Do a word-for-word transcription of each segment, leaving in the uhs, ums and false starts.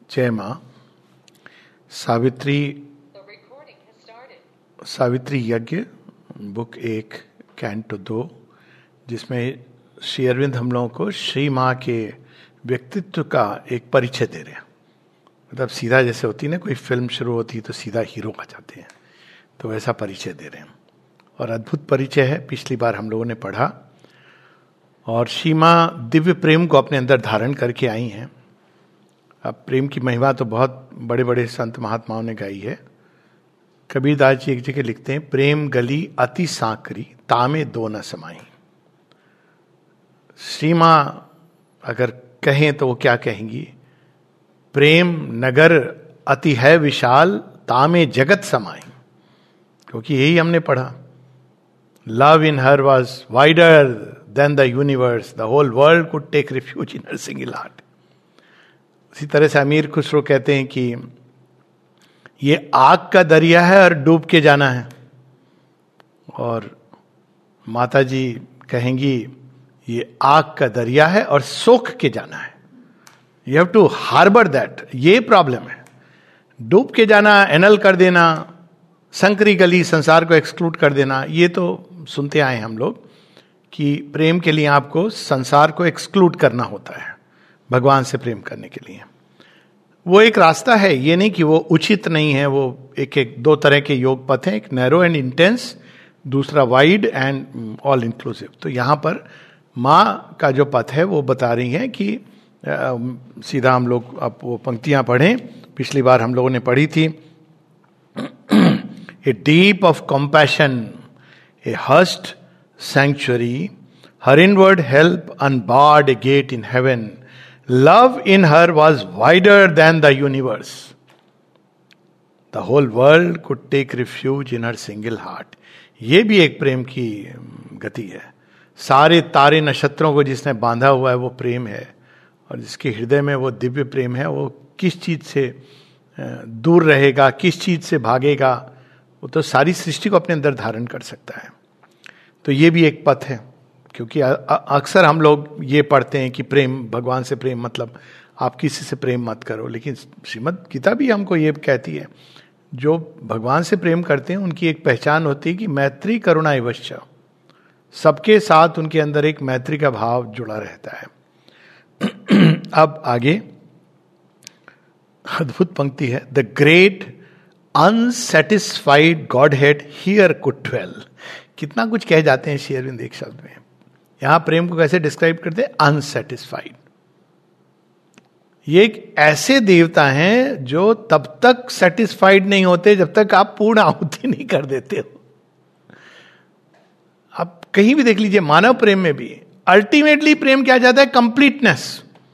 जय माँ। सावित्री सावित्री यज्ञ बुक एक कैंटो दो, जिसमें श्री अरविंद हम लोगों को श्री माँ के व्यक्तित्व का एक परिचय दे रहे हैं। मतलब सीधा जैसे होती ना कोई फिल्म शुरू होती है तो सीधा हीरो आ जाते हैं, तो वैसा परिचय दे रहे हैं और अद्भुत परिचय है। पिछली बार हम लोगों ने पढ़ा और श्री माँ दिव्य प्रेम को अपने अंदर धारण करके आई हैं। अब प्रेम की महिमा तो बहुत बड़े बड़े संत महात्माओं ने गाई है। कबीरदास जी एक जगह लिखते हैं, प्रेम गली अति सांकरी तामे दो न समाई। श्री माँ अगर कहें तो वो क्या कहेंगी? प्रेम नगर अति है विशाल तामे जगत समाई। क्योंकि यही हमने पढ़ा, love in her was wider than the universe, the whole world could take refuge in her single heart. इसी तरह से अमीर खुसरो कहते हैं कि ये आग का दरिया है और डूब के जाना है, और माता जी कहेंगी ये आग का दरिया है और सोख के जाना है। You have to harbour that. ये प्रॉब्लम है, डूब के जाना, एनल कर देना, संकरी गली, संसार को एक्सक्लूड कर देना। ये तो सुनते आए हम लोग कि प्रेम के लिए आपको संसार को एक्सक्लूड करना होता है भगवान से प्रेम करने के लिए। वो एक रास्ता है, ये नहीं कि वो उचित नहीं है। वो एक एक दो तरह के योग पथ हैं, एक नैरो एंड इंटेंस, दूसरा वाइड एंड ऑल इंक्लूसिव। तो यहाँ पर माँ का जो पथ है वो बता रही है कि आ, सीधा हम लोग अब वो पंक्तियां पढ़ें। पिछली बार हम लोगों ने पढ़ी थी, a deep of compassion, a hushed sanctuary, her inward help unbarred a gate in heaven, love in her was wider than the universe, the whole world could take refuge in her single heart। ये भी एक प्रेम की गति है। सारे तारे नक्षत्रों को जिसने बांधा हुआ है वो प्रेम है, और जिसके हृदय में वो दिव्य प्रेम है वो किस चीज से दूर रहेगा, किस चीज से भागेगा, वो तो सारी सृष्टि को अपने अंदर धारण कर सकता है। तो ये भी एक पथ है। क्योंकि अक्सर हम लोग ये पढ़ते हैं कि प्रेम, भगवान से प्रेम मतलब आप किसी से प्रेम मत करो, लेकिन श्रीमद् गीता भी हमको ये कहती है जो भगवान से प्रेम करते हैं उनकी एक पहचान होती है कि मैत्री करुणा एवश्च, सबके साथ उनके अंदर एक मैत्री का भाव जुड़ा रहता है। अब आगे अद्भुत पंक्ति है, the great unsatisfied godhead here could dwell. कितना कुछ कह जाते हैं श्री अरविंद एक शब्द में। यहां प्रेम को कैसे डिस्क्राइब करते हैं? अनसेटिस्फाइड। ये एक ऐसे देवता हैं जो तब तक सेटिस्फाइड नहीं होते जब तक आप पूर्ण आहुति नहीं कर देते हो। आप कहीं भी देख लीजिए, मानव प्रेम में भी अल्टीमेटली प्रेम क्या चाहता है? कंप्लीटनेस।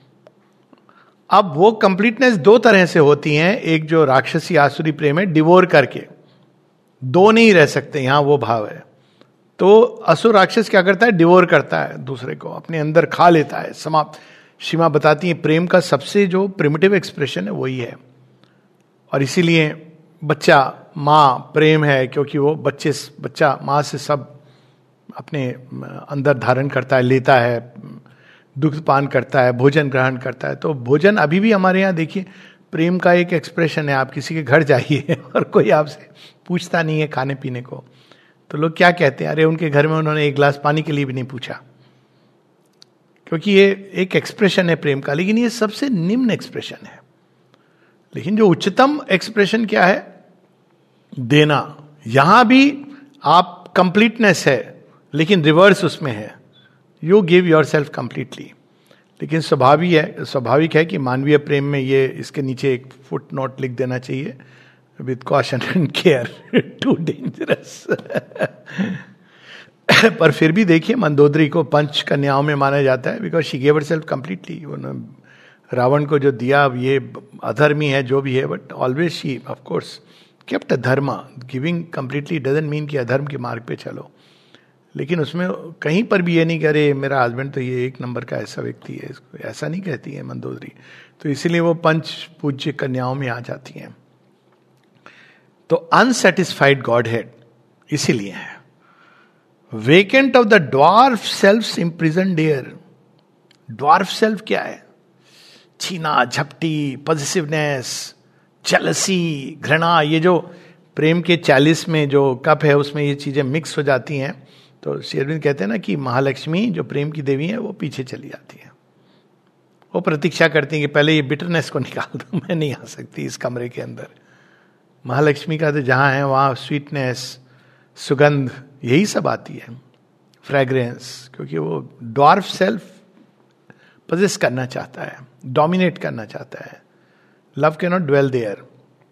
अब वो कंप्लीटनेस दो तरह से होती है, एक जो राक्षसी आसुरी प्रेम है, डिवोर करके, दो नहीं रह सकते, यहां वो भाव है। तो असुर राक्षस क्या करता है? डिवोर करता है, दूसरे को अपने अंदर खा लेता है, समाप्त। सीमा बताती है प्रेम का सबसे जो प्रिमिटिव एक्सप्रेशन है वही है। और इसीलिए बच्चा माँ प्रेम है, क्योंकि वो बच्चे बच्चा माँ से सब अपने अंदर धारण करता है, लेता है, दुग्ध पान करता है, भोजन ग्रहण करता है। तो भोजन अभी भी हमारे यहाँ देखिए प्रेम का एक एक्सप्रेशन है। आप किसी के घर जाइए और कोई आपसे पूछता नहीं है खाने पीने को, तो लोग क्या कहते हैं? अरे उनके घर में उन्होंने एक गिलास पानी के लिए भी नहीं पूछा। क्योंकि ये एक एक्सप्रेशन है प्रेम का, लेकिन ये सबसे निम्न एक्सप्रेशन है। लेकिन जो उच्चतम एक्सप्रेशन क्या है? देना। यहां भी आप कंप्लीटनेस है, लेकिन रिवर्स उसमें है, you give yourself completely. लेकिन स्वाभाविक है स्वाभाविक है कि मानवीय प्रेम में ये, इसके नीचे एक फुट नोट लिख देना चाहिए, with caution and care, too dangerous। पर फिर भी देखिए मंदोदरी को पंच कन्याओं में माना जाता है, because she gave herself completely। Ravan को जो दिया, अब ये अधर्मी है जो भी है, but always she of course kept dharma. Giving completely doesn't mean कि अधर्म के मार्ग पे चलो, लेकिन उसमें कहीं पर भी ये नहीं कह रहे मेरा हस्बैंड तो ये एक नंबर का ऐसा व्यक्ति है, इसको ऐसा नहीं कहती है मंदोदरी। तो इसीलिए वो पंच पूज्य कन्याओं में आ जाती हैं। तो अनसेटिस्फाइड गॉड हेड इसीलिए है। Vacant of the dwarf self imprisoned air. Dwarf self क्या है? छीना झपटी, पॉजिटिवनेस, जेलसी, घृणा, ये जो प्रेम के चालीस में जो कप है उसमें ये चीजें मिक्स हो जाती हैं, तो श्री अरविंद कहते हैं ना कि महालक्ष्मी जो प्रेम की देवी है वो पीछे चली जाती है, वो प्रतीक्षा करती है कि पहले ये बिटरनेस को निकाल दो, मैं नहीं आ सकती इस कमरे के अंदर। महालक्ष्मी का तो जहां है वहां स्वीटनेस, सुगंध, यही सब आती है, फ्रेग्रेंस, क्योंकि वो ड्वार्फ सेल्फ पोजेस करना चाहता है, डोमिनेट करना चाहता है। Love can not dwell there.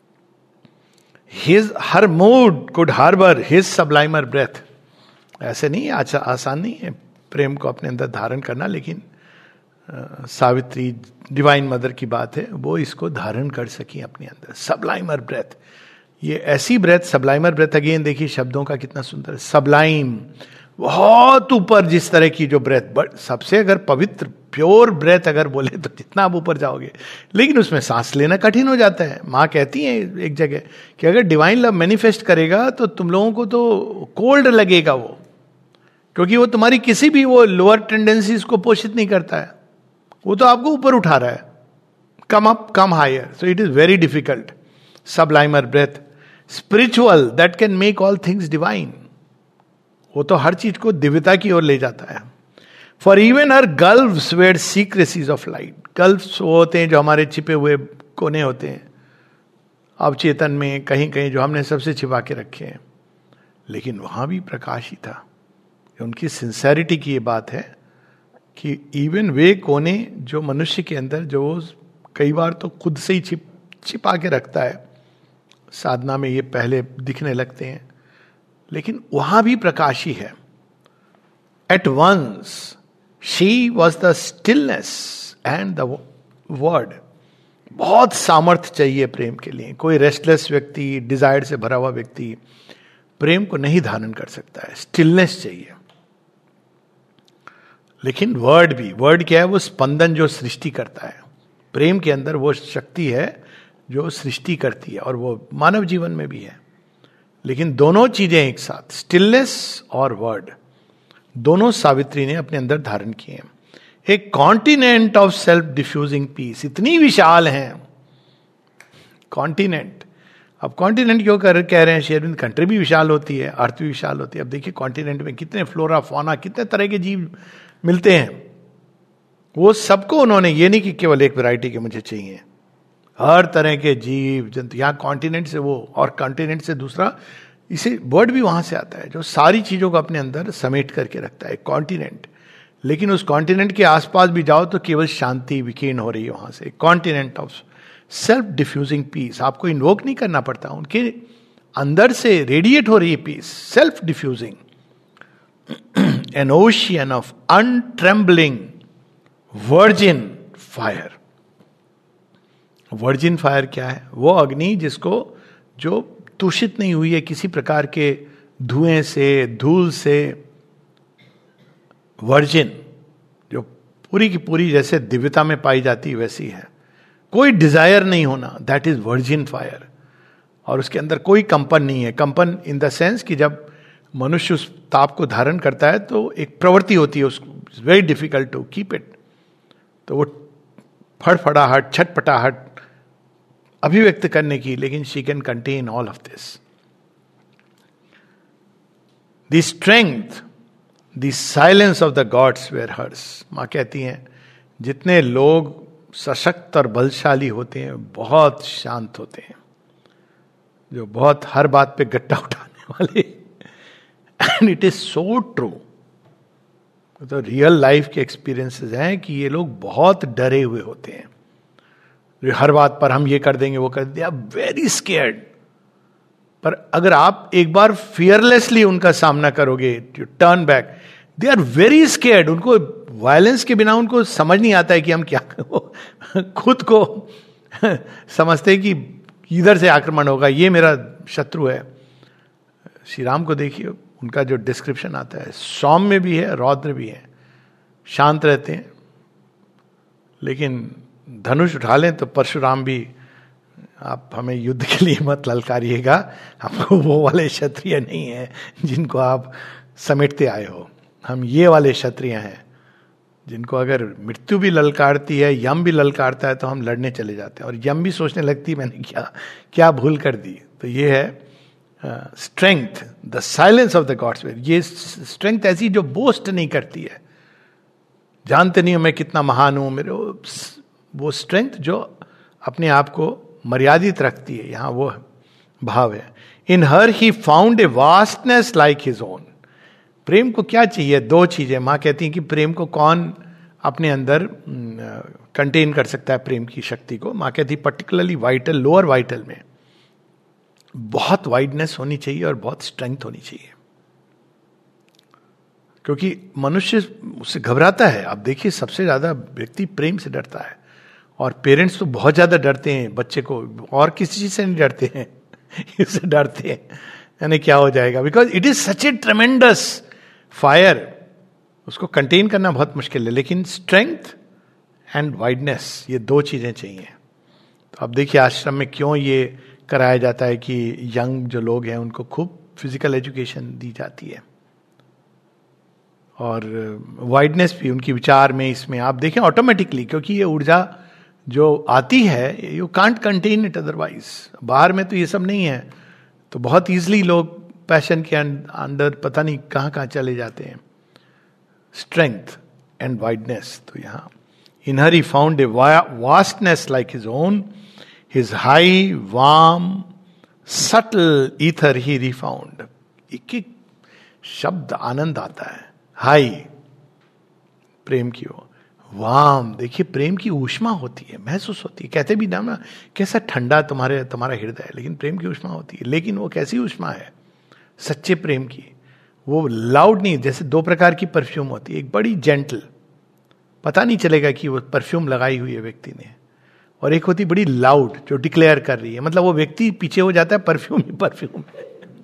His her mood could harbour his sublimer breath. ऐसे नहीं, अच्छा आसान नहीं है प्रेम को अपने अंदर धारण करना, लेकिन आ, सावित्री डिवाइन मदर की बात है, वो इसको धारण कर सकी अपने अंदर। सब्लाइमर ब्रेथ, ये ऐसी ब्रेथ, सब्लाइमर ब्रेथ, अगेन देखिए शब्दों का कितना सुंदर, सब्लाइम, बहुत ऊपर जिस तरह की जो ब्रेथ, बट सबसे अगर पवित्र प्योर ब्रेथ अगर बोले तो जितना आप ऊपर जाओगे, लेकिन उसमें सांस लेना कठिन हो जाता है। माँ कहती है एक जगह कि अगर डिवाइन लव मैनिफेस्ट करेगा तो तुम लोगों को तो कोल्ड लगेगा वो, क्योंकि वो तुम्हारी किसी भी वो लोअर टेंडेंसीज को पोषित नहीं करता है, वो तो आपको ऊपर उठा रहा है, come up, come higher, so it is very difficult. Sublimer breath, spiritual that can make all things divine, वो तो हर चीज को दिव्यता की ओर ले जाता है। For even her gulfs were secrecies of light. Gulfs वो होते हैं जो हमारे छिपे हुए कोने होते हैं अवचेतन में, कहीं कहीं जो हमने सबसे छिपा के रखे हैं, लेकिन वहां भी प्रकाश ही था। उनकी सिंसेरिटी की ये बात है कि इवन वे कोने जो मनुष्य के अंदर, जो कई बार तो खुद से ही छिप छिपा के रखता है, साधना में ये पहले दिखने लगते हैं, लेकिन वहां भी प्रकाश ही है। At once she was the stillness and the word. बहुत सामर्थ्य चाहिए प्रेम के लिए। कोई रेस्टलेस व्यक्ति, डिजायर से भरा हुआ व्यक्ति प्रेम को नहीं धारण कर सकता है, स्टिलनेस चाहिए। लेकिन वर्ड भी, वर्ड क्या है? वो स्पंदन जो सृष्टि करता है। प्रेम के अंदर वो शक्ति है जो सृष्टि करती है, और वो मानव जीवन में भी है। लेकिन दोनों चीजें एक साथ, स्टिलनेस और वर्ड, दोनों सावित्री ने अपने अंदर धारण किए हैं। एक continent of self diffusing peace, इतनी विशाल है कॉन्टिनेंट। अब कॉन्टिनेंट क्यों कर कह रहे हैं शेरविंद? कंट्री भी विशाल होती है, अर्थ भी विशाल होती है। अब देखिए कॉन्टिनेंट में कितने फ्लोरा फौना, कितने तरह के जीव मिलते हैं। वो सबको उन्होंने, ये नहीं कि केवल एक वैरायटी के मुझे चाहिए, हर तरह के जीव जंतु। यहाँ कॉन्टिनेंट से वो, और कॉन्टिनेंट से दूसरा, इसे वर्ड भी वहां से आता है जो सारी चीजों को अपने अंदर समेट करके रखता है, कॉन्टिनेंट। लेकिन उस कॉन्टिनेंट के आसपास भी जाओ तो केवल शांति विकीर्ण हो रही है वहां से। Continent of self diffusing peace, आपको इन्वोक नहीं करना पड़ता, उनके अंदर से रेडिएट हो रही है peace, self diffusing. An ocean of untrembling virgin fire. Virgin fire क्या है? वो अग्नि जिसको, जो दूषित नहीं हुई है किसी प्रकार के धुएं से, धूल से। वर्जिन जो पूरी की पूरी जैसे दिव्यता में पाई जाती वैसी है, कोई डिजायर नहीं होना, दैट इज वर्जिन फायर। और उसके अंदर कोई कंपन नहीं है। कंपन इन द सेंस कि जब मनुष्य उस ताप को धारण करता है तो एक प्रवृत्ति होती है उसको, it's very difficult to keep it. तो वो फड़फड़ाहट, छटपटाहट अभिव्यक्त करने की, लेकिन she can contain all of this. The strength, the silence of the gods were hers. मां कहती हैं जितने लोग सशक्त और बलशाली होते हैं बहुत शांत होते हैं, जो बहुत हर बात पे गट्टा उठाने वाले। And it is so true. तो रियल लाइफ के एक्सपीरियंसेस हैं कि ये लोग बहुत डरे हुए होते हैं, हर बात पर हम ये कर देंगे वो कर देंगे, वेरी स्केयर्ड। पर अगर आप एक बार फियरलेसली उनका सामना करोगे, you turn back, they are very scared. उनको वायलेंस के बिना उनको समझ नहीं आता है कि हम क्या खुद को समझते हैं कि इधर से आक्रमण होगा, ये मेरा शत्रु है। श्री राम को देखिए, उनका जो डिस्क्रिप्शन आता है, सौम्य भी है, रौद्र भी है, शांत रहते हैं, लेकिन धनुष उठा लें तो परशुराम भी, आप हमें युद्ध के लिए मत ललकारिएगा, हमको वो वाले क्षत्रिय नहीं है जिनको आप समेटते आए हो, हम ये वाले क्षत्रिय हैं जिनको अगर मृत्यु भी ललकारती है, यम भी ललकारता है, तो हम लड़ने चले जाते हैं, और यम भी सोचने लगती है मैंने क्या क्या भूल कर दी। तो ये है strength, the silence of the gods will. ये स्ट्रेंथ ऐसी जो बोस्ट नहीं करती है, जानते नहीं हो मैं कितना महान हूं मेरे, वो स्ट्रेंथ जो अपने आप को मर्यादित रखती है, यहां वो भाव है। In her he found a vastness like his own. प्रेम को क्या चाहिए? दो चीजें। मां कहती है कि प्रेम को कौन अपने अंदर कंटेन कर सकता है, प्रेम की शक्ति को? मां कहती है पर्टिकुलरली वाइटल, लोअर वाइटल में बहुत वाइडनेस होनी चाहिए और बहुत स्ट्रेंथ होनी चाहिए, क्योंकि मनुष्य उससे घबराता है। आप देखिए सबसे ज्यादा व्यक्ति प्रेम से डरता है, और पेरेंट्स तो बहुत ज्यादा डरते हैं बच्चे को, और किसी चीज से नहीं डरते हैं, इससे डरते हैं यानी क्या हो जाएगा, because it is such a tremendous fire. उसको कंटेन करना बहुत मुश्किल है, लेकिन स्ट्रेंथ एंड वाइडनेस, ये दो चीजें चाहिए। तो अब देखिए आश्रम में क्यों ये कराया जाता है कि यंग जो लोग हैं उनको खूब फिजिकल एजुकेशन दी जाती है, और वाइडनेस भी उनकी विचार में, इसमें आप देखें ऑटोमेटिकली, क्योंकि ये ऊर्जा जो आती है you can't contain it otherwise. बाहर में तो ये सब नहीं है, तो बहुत ईजिली लोग पैशन के अंदर पता नहीं कहाँ कहाँ चले जाते हैं। स्ट्रेंथ एंड वाइडनेस, तो यहाँ in her he found a vastness like his own, his high warm subtle ether he refound. एक एक शब्द आनंद आता है। हाई प्रेम की ओर, वाम देखिए प्रेम की ऊष्मा होती है, महसूस होती है। कहते भी ना ना कैसा ठंडा तुम्हारे तुम्हारा हृदय है, लेकिन प्रेम की ऊष्मा होती है। लेकिन वो कैसी ऊष्मा है सच्चे प्रेम की? वो लाउड नहीं, जैसे दो प्रकार की परफ्यूम होती है, एक बड़ी जेंटल, पता नहीं चलेगा कि वो परफ्यूम लगाई हुई है व्यक्ति ने, और एक होती बड़ी लाउड जो डिक्लेयर कर रही है, मतलब वो व्यक्ति पीछे हो जाता है, परफ्यूम ही परफ्यूम है।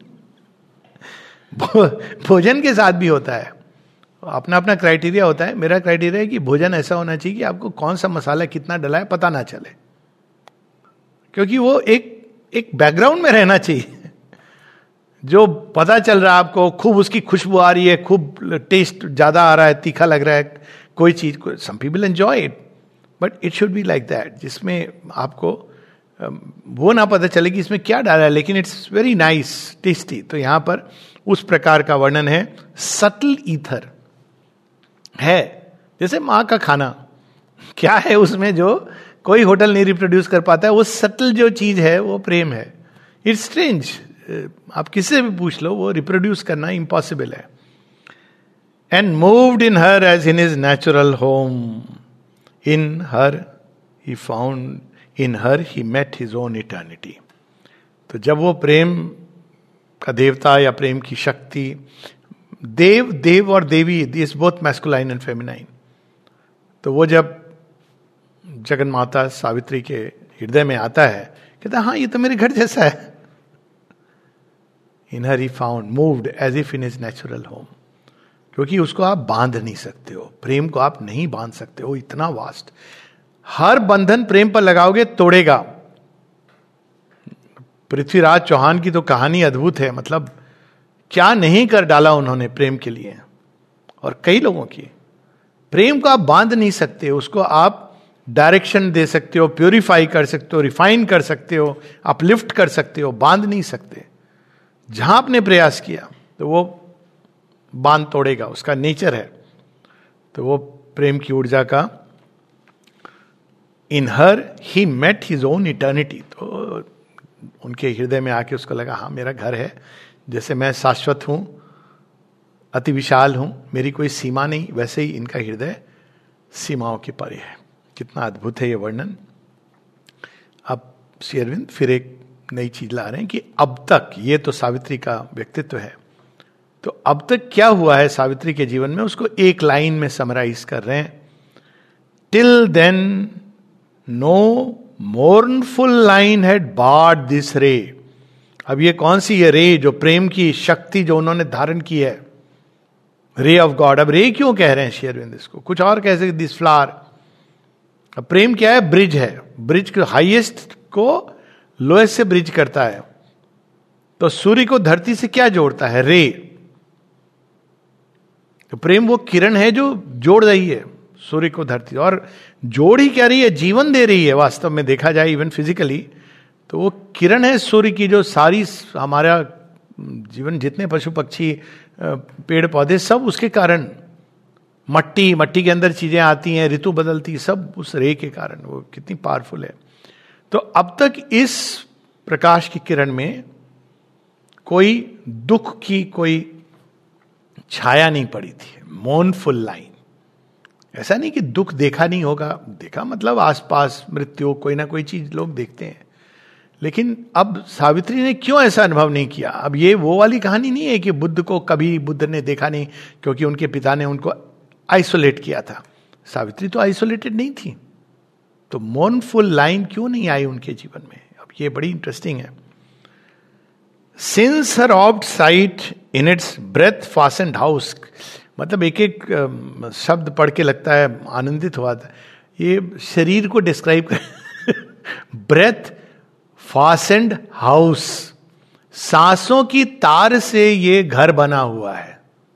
भोजन के साथ भी होता है, अपना अपना क्राइटेरिया होता है। मेरा क्राइटेरिया है कि भोजन ऐसा होना चाहिए कि आपको कौन सा मसाला कितना डला है पता ना चले, क्योंकि वो एक एक बैकग्राउंड में रहना चाहिए। जो पता चल रहा है आपको, खूब उसकी खुशबू आ रही है, खूब टेस्ट ज्यादा आ रहा है, तीखा लग रहा है कोई चीज को, some people enjoy it, but it should be like that, जिसमें आपको वो ना पता चले कि इसमें क्या डाला है, लेकिन इट्स वेरी नाइस, टेस्टी। तो यहां पर उस प्रकार का वर्णन है। सटल ईथर है, जैसे माँ का खाना क्या है उसमें जो कोई होटल नहीं रिप्रोड्यूस कर पाता है, वो सटल जो चीज है वो प्रेम है। इट्स स्ट्रेंज, आप किससे भी पूछ लो, वो रिप्रोड्यूस करना इम्पॉसिबल है। And moved in her as in his natural home, in her he found, in her he met his own eternity. तो जब वो प्रेम का देवता या प्रेम की शक्ति, देव देव और देवी, this both masculine and feminine, तो वो जब जगन माता सावित्री के हृदय में आता है, कहता है हाँ ये तो मेरे घर जैसा है। In her he found, moved as if in his natural home, क्योंकि उसको आप बांध नहीं सकते हो, प्रेम को आप नहीं बांध सकते हो, इतना वास्ट। हर बंधन प्रेम पर लगाओगे तोड़ेगा। पृथ्वीराज चौहान की तो कहानी अद्भुत है, मतलब क्या नहीं कर डाला उन्होंने प्रेम के लिए, और कई लोगों की। प्रेम को आप बांध नहीं सकते, उसको आप डायरेक्शन दे सकते हो, प्योरीफाई कर सकते हो, रिफाइन कर सकते हो, अपलिफ्ट कर सकते हो, बांध नहीं सकते। जहां आपने प्रयास किया तो वो बांध तोड़ेगा, उसका नेचर है। तो वो प्रेम की ऊर्जा का, in her he met his own eternity, तो उनके हृदय में आके उसको लगा हाँ मेरा घर है, जैसे मैं शाश्वत हूं, अति विशाल हूं, मेरी कोई सीमा नहीं, वैसे ही इनका हृदय सीमाओं के परे है। कितना अद्भुत है ये वर्णन। अब श्री अरविंद फिर एक नई चीज ला रहे हैं कि अब तक, ये तो सावित्री का व्यक्तित्व है, तो अब तक क्या हुआ है सावित्री के जीवन में, उसको एक लाइन में समराइज कर रहे हैं। Till then no mournful line had barred this ray. अब ये कौन सी ये रे, जो प्रेम की शक्ति जो उन्होंने धारण की है, रे ऑफ गॉड। अब रे क्यों कह रहे हैं श्री अरविंद इसको, कुछ और कह सकते, दिस फ्लावर। अब प्रेम क्या है, ब्रिज है, ब्रिज के हाईएस्ट को लोएस्ट से ब्रिज करता है। तो सूर्य को धरती से क्या जोड़ता है, रे। तो प्रेम वो किरण है जो जोड़ रही है सूर्य को धरती, और जोड़ ही क्या रही है, जीवन दे रही है वास्तव में देखा जाए इवन फिजिकली। तो वो किरण है सूर्य की जो सारी हमारा जीवन, जितने पशु पक्षी पेड़ पौधे सब उसके कारण, मट्टी मट्टी के अंदर चीजें आती हैं, ऋतु बदलती, सब उस रे के कारण। वो कितनी पावरफुल है। तो अब तक इस प्रकाश की किरण में कोई दुख की कोई छाया नहीं पड़ी थी। मोर्नफुल लाइन, ऐसा नहीं कि दुख देखा नहीं होगा, देखा मतलब आसपास मृत्यु कोई ना कोई चीज लोग देखते हैं, लेकिन अब सावित्री ने क्यों ऐसा अनुभव नहीं किया। अब ये वो वाली कहानी नहीं है कि बुद्ध को कभी बुद्ध ने देखा नहीं क्योंकि उनके पिता ने उनको आइसोलेट किया था। सावित्री तो आइसोलेटेड नहीं थी, तो मोर्नफुल लाइन क्यों नहीं आई उनके जीवन में। अब ये बड़ी इंटरेस्टिंग है। Since her orbed sight in its breath fastened house, मतलब एक एक शब्द पढ़ के लगता है आनंदित हुआ था। ये शरीर को डिस्क्राइब कर ब्रेथ फास्टेंड हाउस, सांसों की तार से ये घर बना हुआ है,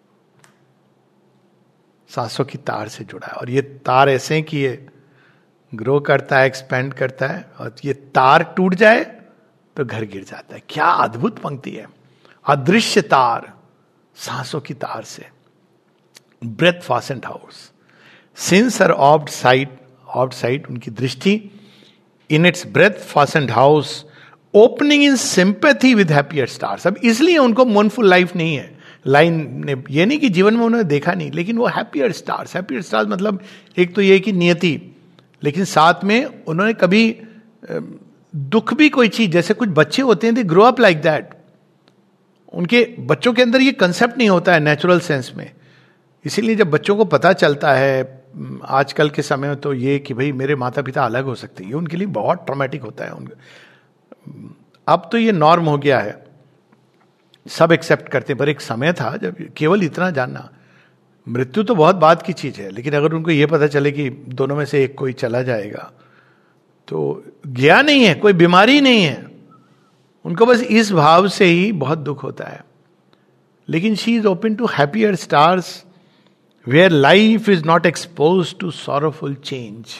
सांसों की तार से जुड़ा है। और ये तार ऐसे हैं कि ये ग्रो करता है, एक्सपेंड करता है, और ये तार टूट जाए तो घर गिर जाता है। क्या अद्भुत पंक्ति है। अदृश्य तार, सांसों की तार से, breath fastened house, since her orbed sight, orbed sight उनकी दृष्टि, in its breath fastened house, opening in sympathy with happier stars. अब इसलिए उनको मोर्नफुल लाइफ नहीं है लाइन ने, ये नहीं कि जीवन में उन्होंने देखा नहीं, लेकिन वो हैप्पियर स्टार्स, हैप्पियर स्टार्स मतलब एक तो ये कि नियति, लेकिन साथ में उन्होंने कभी दुख भी कोई चीज, जैसे कुछ बच्चे होते हैं they grow up like that, उनके बच्चों के अंदर ये कंसेप्ट नहीं होता है नेचुरल सेंस में। इसीलिए जब बच्चों को पता चलता है आजकल के समय में तो ये कि भाई मेरे माता पिता अलग हो सकते हैं, ये उनके लिए बहुत ट्रॉमेटिक होता है। उनका अब तो ये नॉर्म हो गया है, सब एक्सेप्ट करते हैं, पर एक समय था जब केवल इतना जानना, मृत्यु तो बहुत बात की चीज है, लेकिन अगर उनको ये पता चले कि दोनों में से एक कोई चला जाएगा तो गया नहीं है, कोई बीमारी नहीं है, उनको बस इस भाव से ही बहुत दुख होता है। लेकिन she is open to happier stars where life is not expose to sorrowful change.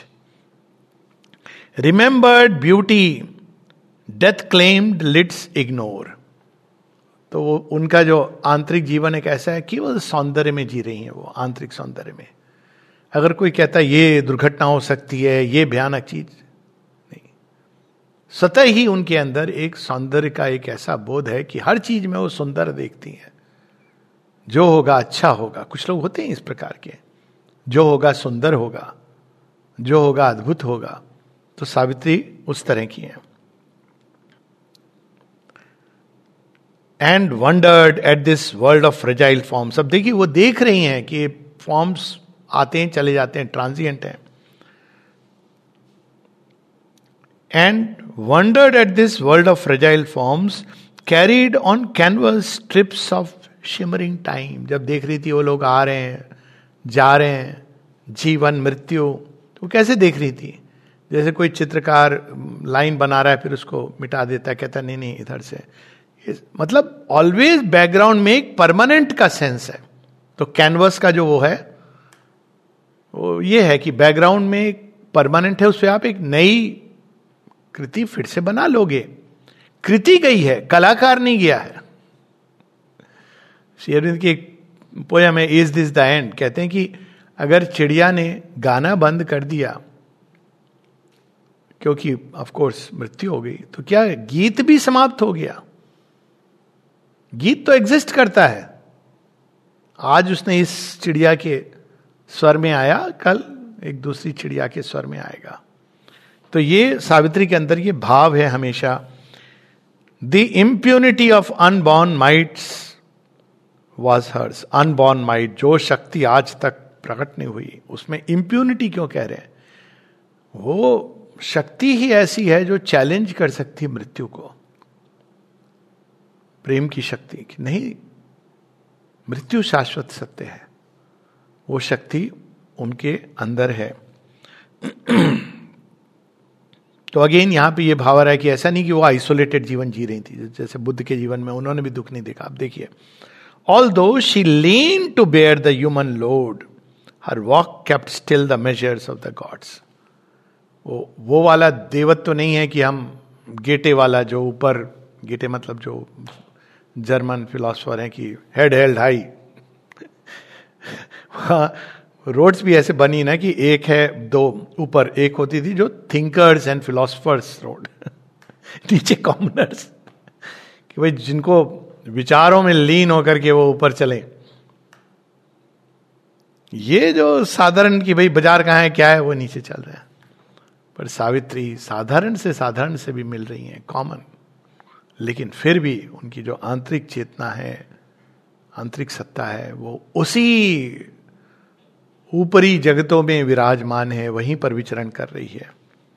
Remembered beauty death claimed lids ignore. तो वो उनका जो आंतरिक जीवन एक ऐसा है, केवल सौंदर्य में जी रही है वो, आंतरिक सौंदर्य में। अगर कोई कहता है ये दुर्घटना हो सकती है, ये भयानक चीज नहीं, स्वतः ही उनके अंदर एक सौंदर्य का एक ऐसा बोध है कि हर चीज में वो सुंदर देखती है। जो होगा अच्छा होगा, कुछ लोग होते हैं इस प्रकार के, जो होगा सुंदर होगा, जो होगा अद्भुत होगा। तो सावित्री उस तरह की है। And wondered at this world of fragile forms. अब देखिए वो देख रही हैं कि फॉर्म्स आते हैं चले जाते हैं, ट्रांजिएंट हैं। And wondered at this world of fragile forms carried on canvas strips of shimmering time. जब देख रही थी वो लोग आ रहे हैं जा रहे हैं, जीवन मृत्यु, तो कैसे देख रही थी? जैसे कोई चित्रकार लाइन बना रहा है फिर उसको मिटा देता है, कहता नहीं नहीं इधर से, मतलब ऑलवेज बैकग्राउंड में एक परमानेंट का सेंस है। तो कैनवस का जो वो है वो ये है कि बैकग्राउंड में एक परमानेंट है, उससे आप एक नई कृति फिर से बना लोगे। कृति गई है, कलाकार नहीं गया है। श्री अरविंद की एक पोयम है इज दिस द एंड, कहते हैं कि अगर चिड़िया ने गाना बंद कर दिया क्योंकि ऑफ कोर्स मृत्यु हो गई, तो क्या गीत भी समाप्त हो गया? गीत तो एग्जिस्ट करता है। आज उसने इस चिड़िया के स्वर में आया, कल एक दूसरी चिड़िया के स्वर में आएगा। तो ये सावित्री के अंदर ये भाव है हमेशा। The impunity of unborn mights was hers. Unborn might, जो शक्ति आज तक प्रकट नहीं हुई, उसमें इम्प्यूनिटी क्यों कह रहे हैं? वो शक्ति ही ऐसी है जो चैलेंज कर सकती है मृत्यु को। प्रेम की शक्ति कि नहीं, मृत्यु शाश्वत सत्य है, वो शक्ति उनके अंदर है। तो अगेन यहां पे ये भाव आ रहा है कि ऐसा नहीं कि वो आइसोलेटेड जीवन जी रही थी, जैसे बुद्ध के जीवन में उन्होंने भी दुख नहीं देखा। आप देखिए, although she leaned to bear the human load, her walk kept still the measures of the gods. वो वो वाला देवत्व तो नहीं है कि हम गेटे वाला, जो ऊपर, गेटे मतलब जो जर्मन फिलोसफर हैं कि हेड हेल्ड हाई. रोड्स भी ऐसे बनी ना कि एक है, दो ऊपर, एक होती थी जो थिंकर्स एंड फिलोसफर्स रोड, नीचे कॉमनर्स, कि भाई जिनको विचारों में लीन होकर के वो ऊपर चले. ये जो साधारण की भाई बाजार कहाँ है, क्या है, वो नीचे चल रहा है. पर सावित्री साधारण से साधारण से भी मिल रही हैं, कॉमन, लेकिन फिर भी उनकी जो आंतरिक चेतना है, आंतरिक सत्ता है, वो उसी ऊपरी जगतों में विराजमान है, वहीं पर विचरण कर रही है.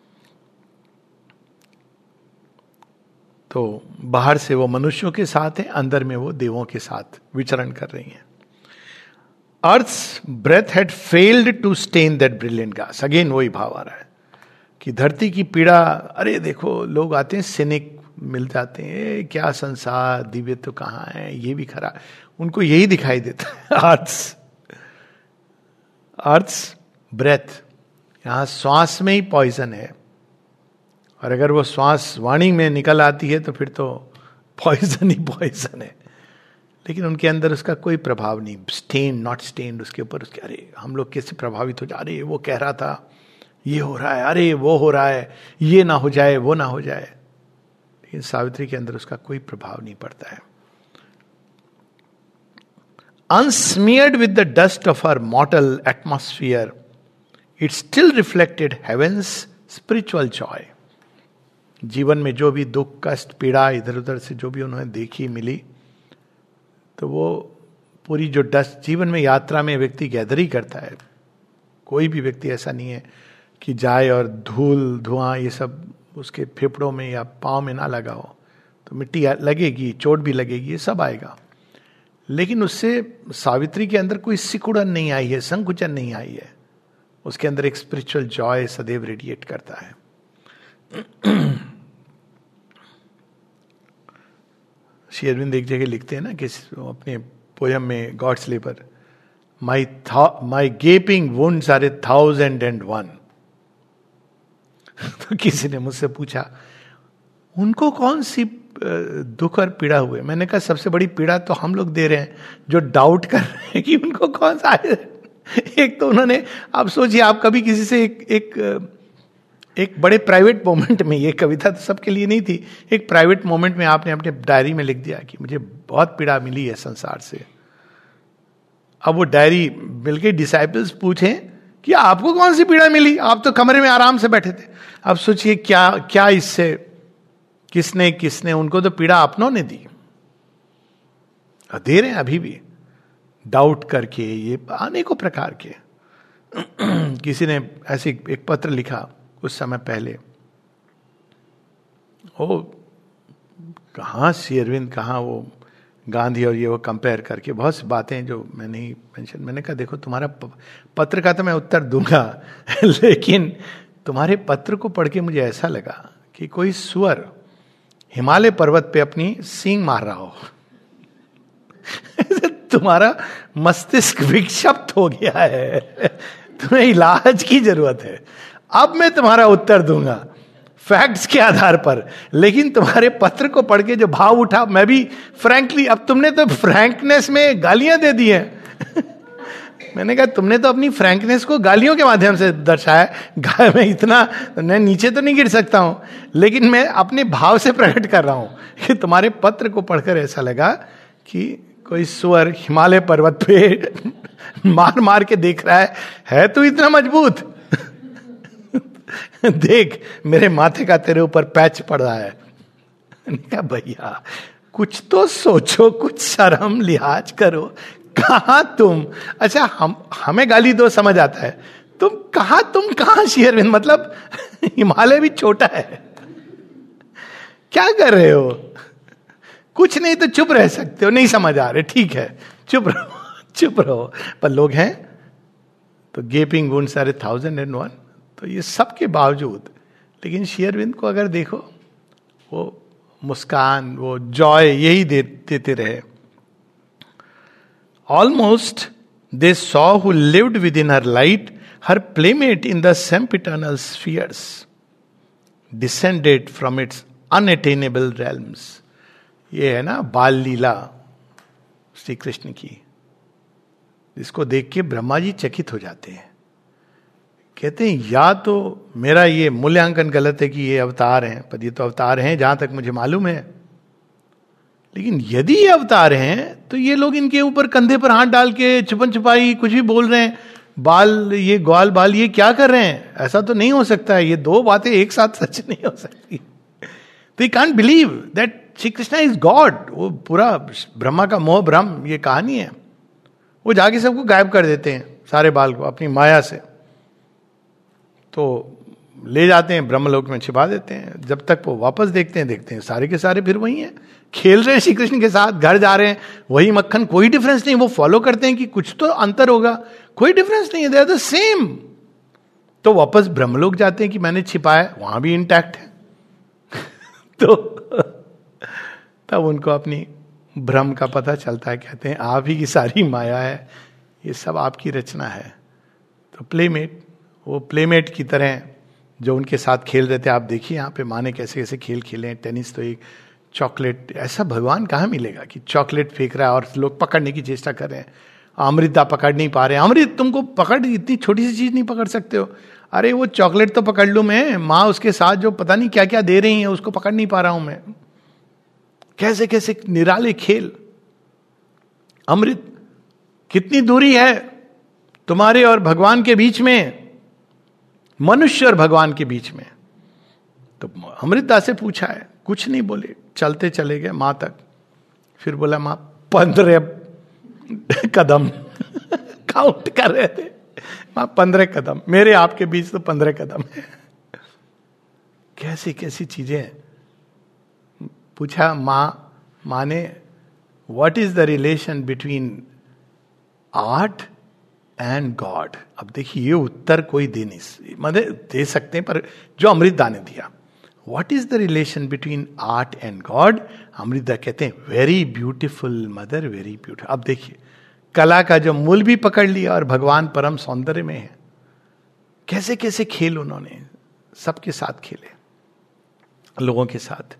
तो बाहर से वो मनुष्यों के साथ है, अंदर में वो देवों के साथ विचरण कर रही हैं. Earth's breath had failed to stain that brilliant gas. Again वही भाव आ रहा है कि धरती की पीड़ा, अरे देखो लोग आते हैं, सिनिक मिल जाते हैं, क्या संसार, दिव्य तो कहाँ है, ये भी खरा, उनको यही दिखाई देता है. Earth's Earth's breath, यहाँ श्वास में ही पॉइजन है, और अगर वो श्वास वाणी में निकल आती है तो फिर तो पॉइजन ही पॉइजन है. लेकिन उनके अंदर उसका कोई प्रभाव नहीं. स्टेन नॉट स्टेन्ड, उसके ऊपर उसके, अरे हम लोग कैसे प्रभावित हो जा रहे, वो कह रहा था ये हो रहा है, अरे वो हो रहा है, ये ना हो जाए, वो ना हो जाए. लेकिन सावित्री के अंदर उसका कोई प्रभाव नहीं पड़ता है. Unsmeared with the dust of her mortal atmosphere, it still reflected heaven's spiritual joy. जीवन में जो भी दुख, कष्ट, पीड़ा इधर उधर से जो भी उन्हें देखी मिली, तो वो पूरी जो डस्ट, जीवन में यात्रा में व्यक्ति गैदर ही करता है. कोई भी व्यक्ति ऐसा नहीं है कि जाए और धूल धुआं ये सब उसके फेफड़ों में या पाँव में ना लगा हो. तो मिट्टी लगेगी, चोट भी लगेगी, ये सब आएगा. लेकिन उससे सावित्री के अंदर कोई सिकुड़न नहीं आई है, संकुचन नहीं आई है. उसके अंदर एक स्पिरिचुअल जॉय सदैव रेडिएट करता है. श्री अरविंद एक जगह लिखते हैं ना कि अपने पोयम में god's labour, my my gaping wounds are a thousand and one. तो किसी ने मुझसे पूछा उनको कौन सी दुख और पीड़ा हुए. मैंने कहा सबसे बड़ी पीड़ा तो हम लोग दे रहे हैं जो डाउट कर रहे हैं कि उनको कौन सा. एक तो उन्होंने, आप सोचिए, आप कभी किसी से एक एक एक बड़े प्राइवेट मोमेंट में, ये कविता तो सबके लिए नहीं थी, एक प्राइवेट मोमेंट में आपने अपने डायरी में लिख दिया कि मुझे बहुत पीड़ा मिली है संसार से. अब वो डायरी मिल के डिसाइपल्स पूछें कि आपको कौन सी पीड़ा मिली, आप तो कमरे में आराम से बैठे थे. अब सोचिए क्या क्या इससे, किसने किसने उनको तो पीड़ा अपनों ने दी, दे रहे हैं अभी भी डाउट करके, ये अनेकों प्रकार के. किसी ने ऐसे एक पत्र लिखा कुछ समय पहले, वो कहाँ श्री अरविंद, कहाँ वो गांधी, और ये वो कंपेयर करके बहुत सी बातें जो मैं नहीं मेंशन. मैंने कहा देखो तुम्हारा पत्र का तो मैं उत्तर दूंगा, लेकिन तुम्हारे पत्र को पढ़ के मुझे ऐसा लगा कि कोई सुअर हिमालय पर्वत पे अपनी सींग मार रहा हो. तुम्हारा मस्तिष्क विक्षिप्त हो गया है, तुम्हें इलाज की जरूरत है. अब मैं तुम्हारा उत्तर दूंगा फैक्ट्स के आधार पर, लेकिन तुम्हारे पत्र को पढ़ के जो भाव उठा, मैं भी फ्रैंकली, अब तुमने तो फ्रैंकनेस में गालियां दे दी हैं. मैंने कहा तुमने तो अपनी फ्रैंकनेस को गालियों के माध्यम से दर्शाया. मैं इतना मैं नीचे तो नहीं गिर सकता हूं, लेकिन मैं अपने भाव से प्रकट कर रहा हूं कि तुम्हारे पत्र को पढ़कर ऐसा लगा कि कोई सुअर हिमालय पर्वत पे मार मार के देख रहा है, है तू इतना मजबूत, देख मेरे माथे का तेरे ऊपर पैच पड़ रहा है. क्या भैया कुछ तो सोचो, कुछ शर्म लिहाज करो. कहां तुम, अच्छा हम हमें गाली दो समझ आता है, तुम कहां तुम कहां श्री अरविंद, मतलब हिमालय भी छोटा है, क्या कर रहे हो. कुछ नहीं तो चुप रह सकते हो, नहीं समझ आ रहे, ठीक है चुप रहो चुप रहो. पर लोग हैं तो gaping wounds are a thousand and one. तो ये सब के बावजूद, लेकिन श्री अरविंद को अगर देखो, वो मुस्कान, वो जॉय यही दे, देते रहे. Almost They saw who lived within her light, her playmate in the sempiternal spheres, descended from its unattainable realms. ये है ना बाल लीला श्री कृष्ण की, जिसको देख के ब्रह्मा जी चकित हो जाते हैं. कहते हैं या तो मेरा ये मूल्यांकन गलत है कि ये अवतार हैं, पर ये तो अवतार हैं जहां तक मुझे मालूम है. लेकिन यदि ये अवतार हैं तो ये लोग इनके ऊपर कंधे पर हाथ डाल के छुपन छुपाई कुछ भी बोल रहे हैं, बाल ये ग्वाल बाल ये क्या कर रहे हैं. ऐसा तो नहीं हो सकता है, ये दो बातें एक साथ सच नहीं हो सकती. तो you can't believe that Shri Krishna is god. वो पूरा ब्रह्मा का मोह भ्रम ये कहानी है. वो जाके सबको गायब कर देते हैं, सारे बाल को अपनी माया से, तो ले जाते हैं ब्रह्मलोक में छिपा देते हैं. जब तक वो वापस देखते हैं देखते हैं सारे के सारे फिर वही हैं, खेल रहे हैं श्री कृष्ण के साथ, घर जा रहे हैं वही मक्खन, कोई डिफरेंस नहीं. वो फॉलो करते हैं कि कुछ तो अंतर होगा, कोई डिफरेंस नहीं है, दे आर द सेम. तो वापस ब्रह्मलोक जाते हैं कि मैंने छिपाया, वहां भी इंटैक्ट है. तो तब उनको अपनी भ्रम का पता चलता है. कहते हैं आप ही की सारी माया है, ये सब आपकी रचना है. तो प्लेमेट, वो प्लेमेट की तरह जो उनके साथ खेल रहे थे. आप देखिए यहाँ पे माने कैसे कैसे खेल खेले. टेनिस तो एक, चॉकलेट, ऐसा भगवान कहाँ मिलेगा कि चॉकलेट फेंक रहा है और लोग पकड़ने की चेष्टा कर रहे हैं. अमृत आप पकड़ नहीं पा रहे हैं. अमृत तुमको पकड़, इतनी छोटी सी चीज नहीं पकड़ सकते हो. अरे वो चॉकलेट तो पकड़ लूं मैं, माँ उसके साथ जो पता नहीं क्या क्या दे रही है उसको पकड़ नहीं पा रहा हूं मैं. कैसे कैसे निराले खेल. अमृत, कितनी दूरी है तुम्हारे और भगवान के बीच में, मनुष्य और भगवान के बीच में. तो अमृतदास से पूछा है, कुछ नहीं बोले, चलते चले गए मां तक. फिर बोला मां पंद्रह कदम काउंट कर रहे थे. मां पंद्रह कदम, मेरे आपके बीच तो पंद्रह कदम है. कैसी कैसी चीजें. पूछा मां, मां ने what is the relation between art and god. अब देखिए ये उत्तर कोई दे नहीं, मतलब दे सकते हैं पर जो अमृतदा ने दिया, what is the relation between art and god. Amritda कहते हैं very beautiful mother, very beautiful. अब देखिए कला का जो मूल भी पकड़ लिया और भगवान परम सौंदर्य में है. कैसे कैसे खेल उन्होंने सबके साथ खेले, लोगों के साथ.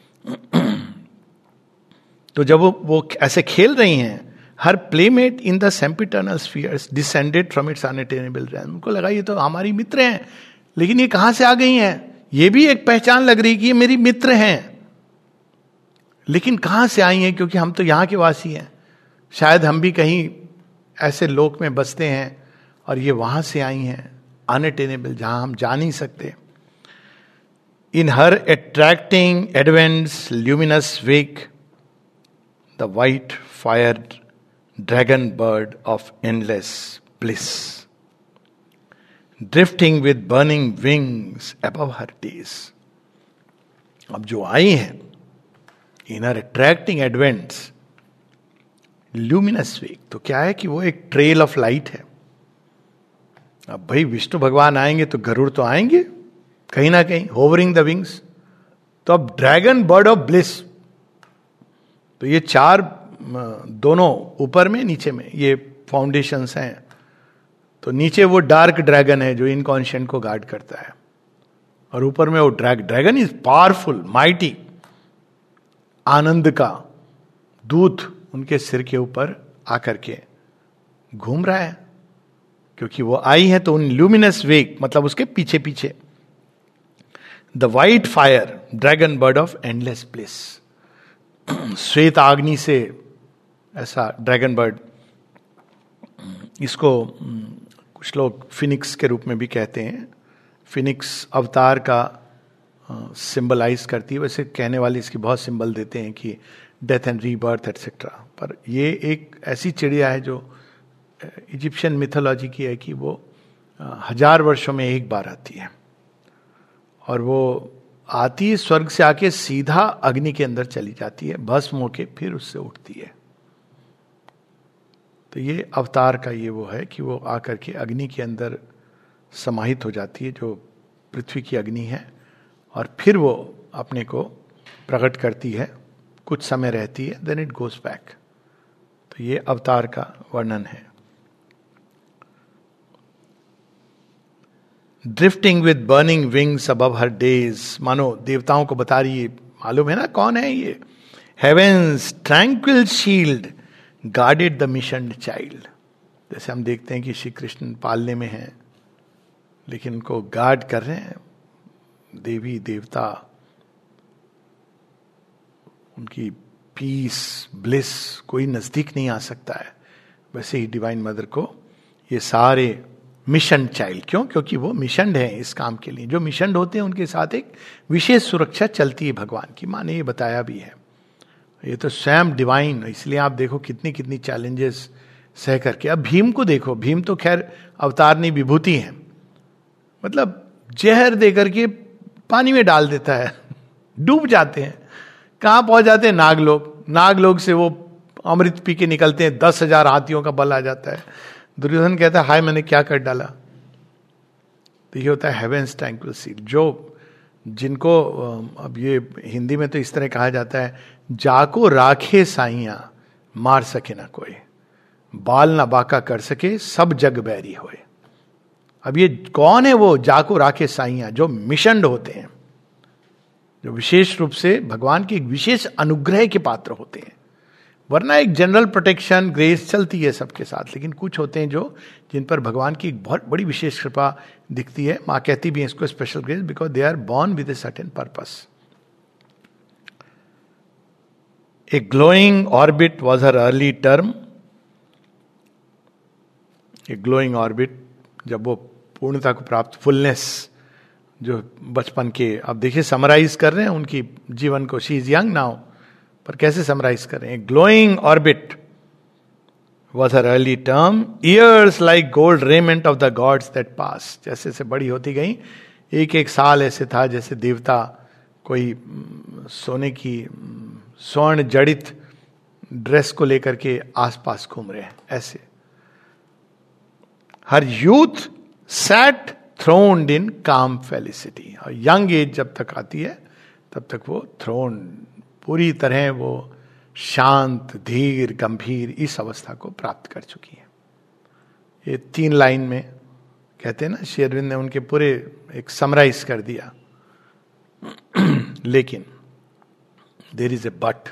तो जब वो, वो ऐसे खेल रही हैं, her playmate in the sempiternal spheres descended from its unattainable realm. उनको लगा ये तो हमारी मित्र हैं, लेकिन ये कहां से आ गई हैं. ये भी एक पहचान लग रही कि ये मेरी मित्र हैं, लेकिन कहां से आई हैं, क्योंकि हम तो यहां के वासी हैं. शायद हम भी कहीं ऐसे लोक में बसते हैं और ये वहां से आई हैं, अनअटेनेबल, जहां हम जा नहीं सकते. In her attracting advents luminous wake the white fire dragon bird of endless bliss, drifting with burning wings above her days. अब जो आई हैं, in her attracting advents luminous wake, तो क्या है कि वो एक ट्रेल ऑफ लाइट है. अब भाई विष्णु भगवान आएंगे तो गरुड़ तो आएंगे कहीं ना कहीं, होवरिंग द विंग्स. तो अब ड्रैगन बर्ड ऑफ ब्लिस, तो ये चार दोनों ऊपर में नीचे में ये फाउंडेशंस हैं. तो नीचे वो डार्क ड्रैगन है जो इनकॉन्शियंट को गार्ड करता है, और ऊपर में वो drag dragon is powerful, mighty, आनंद का दूत उनके सिर के ऊपर आकर के घूम रहा है, क्योंकि वो आई है. तो उन ल्यूमिनस वेक मतलब उसके पीछे पीछे the white fire dragon bird of endless bliss, श्वेत आग्नि से ऐसा ड्रैगन बर्ड. इसको कुछ लोग फिनिक्स के रूप में भी कहते हैं. फिनिक्स अवतार का सिंबलाइज करती है, वैसे कहने वाले इसकी बहुत सिंबल देते हैं कि डेथ एंड रीबर्थ एटसेट्रा. पर ये एक ऐसी चिड़िया है जो इजिप्शियन मिथोलॉजी की है कि वो हजार वर्षों में एक बार आती है, और वो आती है स्वर्ग से आके सीधा अग्नि के अंदर चली जाती है, भस्म होके फिर उससे उठती है. तो ये अवतार का ये वो है कि वो आकर के अग्नि के अंदर समाहित हो जाती है, जो पृथ्वी की अग्नि है, और फिर वो अपने को प्रकट करती है, कुछ समय रहती है, देन इट गोज बैक. तो ये अवतार का वर्णन है. Drifting with burning wings above her days, मानो देवताओं को बता रही है, मालूम है ना कौन है ये, heaven's tranquil shield guarded the missioned child. जैसे हम देखते हैं कि श्री कृष्ण पालने में हैं, लेकिन उनको गार्ड कर रहे हैं देवी देवता, उनकी पीस ब्लिस कोई नजदीक नहीं आ सकता है। वैसे ही डिवाइन मदर को ये सारे मिशन चाइल्ड, क्यों? क्योंकि वो मिशन है इस काम के लिए। जो मिशन होते हैं उनके साथ एक विशेष सुरक्षा चलती है भगवान की। माँ ने ये बताया भी है, ये तो स्वयं डिवाइन, इसलिए आप देखो कितनी कितनी चैलेंजेस सह करके। अब भीम को देखो, भीम तो खैर अवतार नहीं विभूति है, मतलब जहर दे करके पानी में डाल देता है, डूब जाते हैं। कहां पहुंच जाते हैं? नागलोक। नागलोक से वो अमृत पी के निकलते हैं, दस हजार हाथियों का बल आ जाता है। दुर्योधन कहता है हाय मैंने क्या कर डाला। तो ये होता है हेवेंस ट्रैंक्विल शील्ड, जो जिनको अब ये हिंदी में तो इस तरह कहा जाता है, जाको राखे साइया मार सके ना कोई, बाल ना बाका कर सके सब जग बैरी होए। अब ये कौन है वो जाको राखे साइया? जो मिशनड होते हैं, जो विशेष रूप से भगवान की एक विशेष अनुग्रह के पात्र होते हैं। वरना एक जनरल प्रोटेक्शन ग्रेस चलती है सबके साथ, लेकिन कुछ होते हैं जो जिन पर भगवान की एक बहुत बड़ी विशेष कृपा दिखती है। माँ कहती भी है इसको special grace, because they are born with a certain purpose. A glowing orbit was her early term. A glowing orbit, जब वो पूर्णता को प्राप्त, फुलनेस जो बचपन के, अब देखिए समराइज कर रहे हैं उनकी जीवन को, शी इज यंग नाउ, पर कैसे समराइज कर रहे हैं? Glowing orbit was her early term, years like gold raiment of the gods that pass. जैसे जैसे बड़ी होती गई, एक एक साल ऐसे था जैसे देवता कोई सोने की स्वर्ण जड़ित ड्रेस को लेकर के आसपास घूम रहे हैं ऐसे। Her youth sat throned in calm felicity. और यंग एज जब तक आती है तब तक वो थ्रोन, पूरी तरह वो शांत धीर गंभीर इस अवस्था को प्राप्त कर चुकी है। ये तीन लाइन में कहते हैं ना, श्री अरविंद ने उनके पूरे एक समराइज कर दिया। लेकिन देयर इज ए बट।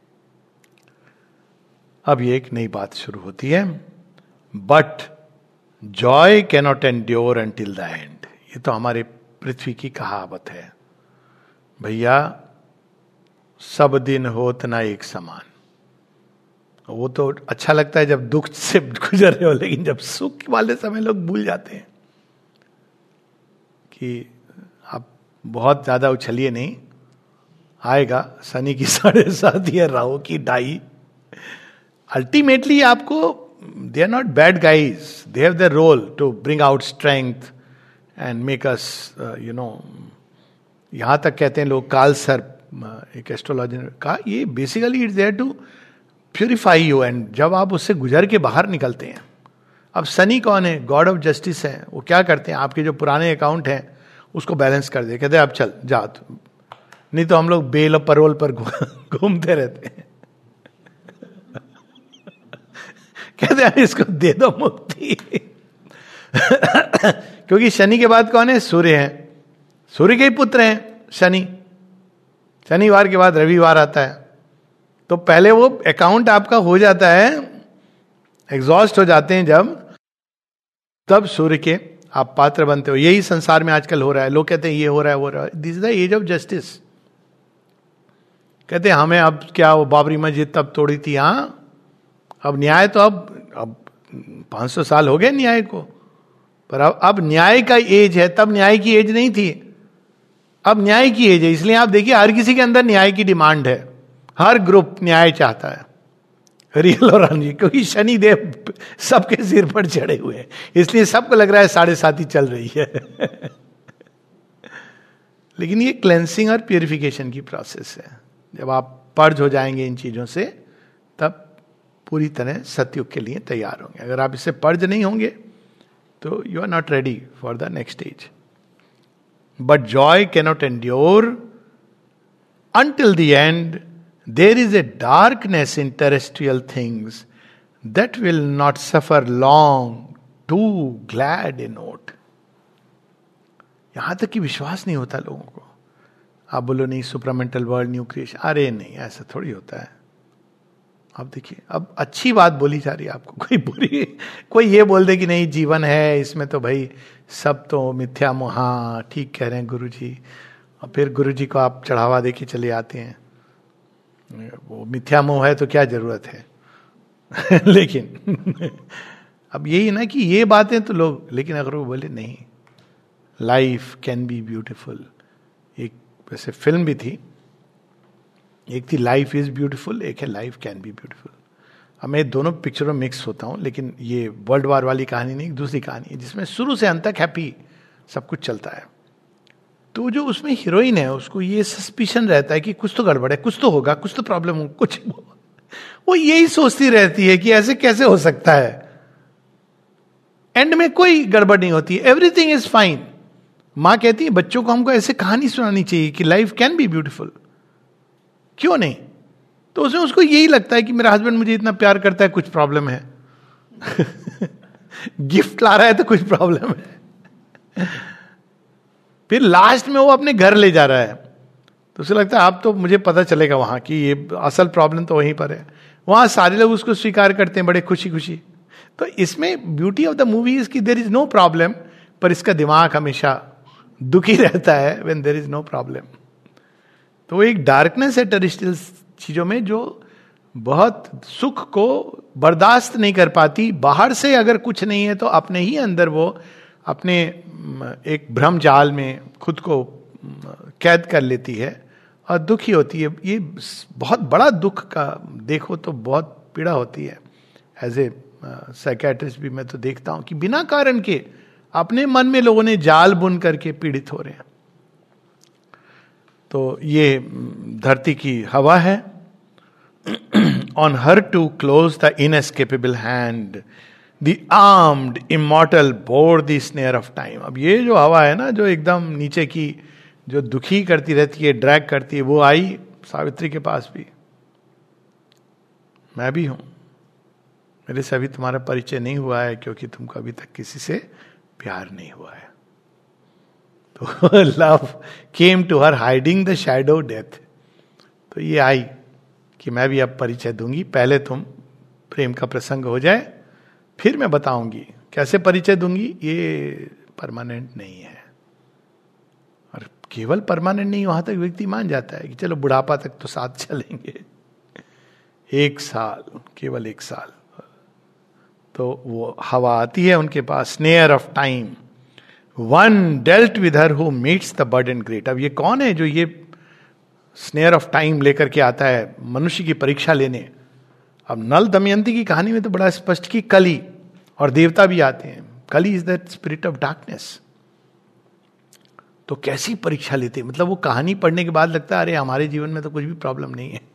अब ये एक नई बात शुरू होती है, but joy cannot endure until the end. ये तो हमारे पृथ्वी की कहावत है भैया, सब दिन होत ना एक समान। वो तो अच्छा लगता है जब दुख से गुजर रहे हो, लेकिन जब सुख वाले समय लोग भूल जाते हैं कि आप बहुत ज्यादा उछलिए नहीं, आएगा शनि की साढ़े सात या राहु की ढाई। अल्टीमेटली आपको, they are not bad guys, they have their role to bring out strength and make us uh, you know, यहां तक कहते हैं लोग, काल सर्प एक एस्ट्रोलॉजर का, ये basically it's there to purify you. एंड जब आप उससे गुजर के बाहर निकलते हैं, अब शनि कौन है? गॉड ऑफ जस्टिस है। वो क्या करते हैं? आपके जो पुराने अकाउंट हैं उसको बैलेंस कर दे, कहते हैं अब चल जा तू, नहीं तो हम लोग बेल और परोल पर घूमते रहते हैं। कहते हैं इसको दे दो मुक्ति। क्योंकि शनि के बाद कौन है? सूर्य है, सूर्य के ही पुत्र हैं शनि। शनिवार के बाद रविवार आता है, तो पहले वो अकाउंट आपका हो जाता है, एग्जॉस्ट हो जाते हैं जब, तब सूर्य के आप पात्र बनते हो। यही संसार में आजकल हो रहा है। लोग कहते हैं ये हो रहा है वो रहा है, this is the age of justice. कहते हैं हमें अब क्या, वो बाबरी मस्जिद तब तोड़ी थी, हाँ अब न्याय तो अब अब पाँच सौ साल हो गए न्याय को, पर अब अब न्याय का एज है, तब न्याय की एज नहीं थी, अब न्याय की एज है। इसलिए आप देखिए हर किसी के अंदर न्याय की डिमांड है, हर ग्रुप न्याय चाहता है, रियल और अनरियल, क्योंकि शनि देव सबके सिर पर चढ़े हुए हैं, इसलिए सबको लग रहा है साढ़े सात ही चल रही है। लेकिन ये क्लेंसिंग और प्यूरिफिकेशन की प्रोसेस है। जब आप पर्ज हो जाएंगे इन चीजों से, तब पूरी तरह सतयुग के लिए तैयार होंगे। अगर आप इससे पर्ज नहीं होंगे तो you are not ready for the next stage. But joy cannot endure until the end. There is a darkness in terrestrial things that will not suffer long too glad a note. यहां तक कि विश्वास नहीं होता लोगों को। आप बोलो नहीं सुपरामेंटल वर्ल्ड, न्यू क्रिएशन, अरे नहीं, ऐसा थोड़ी होता है। अब देखिए, अब अच्छी बात बोली जा रही है आपको, कोई बुरी, कोई ये बोल दे कि नहीं जीवन है इसमें तो भाई सब तो मिथ्या मोह, हाँ ठीक कह रहे हैं गुरु जी, और फिर गुरु जी को आप चढ़ावा दे के चले आते हैं, वो मिथ्या मोह है तो क्या जरूरत है। लेकिन अब यही ना कि ये बातें तो लोग, लेकिन अगर वो बोले नहीं लाइफ कैन बी ब्यूटिफुल, एक वैसे फिल्म भी थी, एक थी लाइफ इज ब्यूटिफुल, एक है लाइफ कैन बी ब्यूटिफुल। अब मैं दोनों पिक्चरों में मिक्स होता हूं, लेकिन ये वर्ल्ड वार वाली कहानी नहीं, एक दूसरी कहानी है जिसमें शुरू से अंत तक हैप्पी सब कुछ चलता है। तो जो उसमें हीरोइन है उसको ये सस्पिशन रहता है कि कुछ तो गड़बड़ है, कुछ तो होगा, कुछ तो प्रॉब्लम हो, कुछ वो यही सोचती रहती है कि ऐसे कैसे हो सकता है। एंड में कोई गड़बड़ नहीं होती, एवरीथिंग इज फाइन। मां कहती है बच्चों को हमको ऐसे कहानी सुनानी चाहिए कि लाइफ कैन बी ब्यूटिफुल, क्यों नहीं। तो उसमें उसको यही लगता है कि मेरा हस्बैंड मुझे इतना प्यार करता है, कुछ प्रॉब्लम है। गिफ्ट ला रहा है तो कुछ प्रॉब्लम है। फिर लास्ट में वो अपने घर ले जा रहा है, तो उसे लगता है अब तो मुझे पता चलेगा वहां कि ये असल प्रॉब्लम तो वहीं पर है। वहां सारे लोग उसको स्वीकार करते हैं बड़े खुशी खुशी। तो इसमें beauty of the movie is कि देयर इज नो प्रॉब्लम, पर इसका दिमाग हमेशा दुखी रहता है when there is no problem. तो एक डार्कनेस है टेरेस्ट्रियल चीजों में जो बहुत सुख को बर्दाश्त नहीं कर पाती। बाहर से अगर कुछ नहीं है तो अपने ही अंदर वो अपने एक भ्रम जाल में खुद को कैद कर लेती है और दुखी होती है। ये बहुत बड़ा दुख का देखो तो बहुत पीड़ा होती है। एज ए साइकेट्रिस्ट भी मैं तो देखता हूं कि बिना कारण के अपने मन में लोगों ने जाल बुन करके पीड़ित हो रहे हैं। तो ये धरती की हवा है। On her to close the inescapable hand, the armed immortal bore the snare of time. अब ये जो हवा है ना, जो एकदम नीचे की, जो दुखी करती रहती है, ड्रैग करती है, वो आई सावित्री के पास भी। मैं भी हूं, मेरे से अभी तुम्हारा परिचय नहीं हुआ है क्योंकि तुमको अभी तक किसी से प्यार नहीं हुआ है। तो love came to her hiding the shadow death. तो ये आई कि मैं भी अब परिचय दूंगी, पहले तुम प्रेम का प्रसंग हो जाए फिर मैं बताऊंगी कैसे परिचय दूंगी। ये परमानेंट नहीं है, और केवल परमानेंट नहीं, वहां तक व्यक्ति मान जाता है कि चलो बुढ़ापा तक तो साथ चलेंगे, एक साल, केवल एक साल। तो वो हवा आती है उनके पास, snare of time, one dealt with her who meets the burden great. अब ये कौन है जो ये स्नेयर ऑफ टाइम लेकर के आता है मनुष्य की परीक्षा लेने। अब नल दमयंती की कहानी में तो बड़ा स्पष्ट कि कली और देवता भी आते हैं। Kali is the spirit of darkness. तो कैसी परीक्षा लेते हैं, मतलब वो कहानी पढ़ने के बाद लगता है अरे हमारे जीवन में तो कुछ भी प्रॉब्लम नहीं है।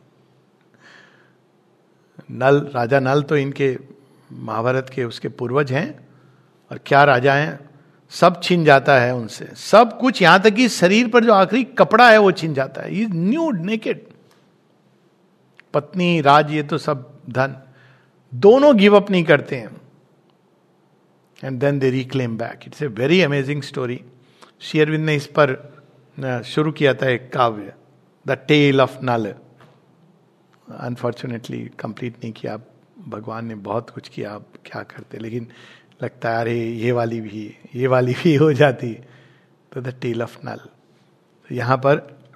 नल, राजा नल तो इनके महाभारत के उसके पूर्वज हैं, और क्या राजा हैं, सब छीन जाता है उनसे सब कुछ, यहां तक कि शरीर पर जो आखिरी कपड़ा है वो छीन जाता है। Is nude, naked. पत्नी, राज, ये तो सब धन, दोनों गिव अप नहीं करते हैं, and then they reclaim back. It's a very amazing story. Shri Aurobindo ने इस पर शुरू किया था एक काव्य, the tale of Nala. Unfortunately complete नहीं किया, भगवान ने बहुत कुछ किया, आप क्या करते, लेकिन लगता है अरे ये वाली भी ये वाली भी हो जाती। तो द टेल ऑफ नल। तो यहां पर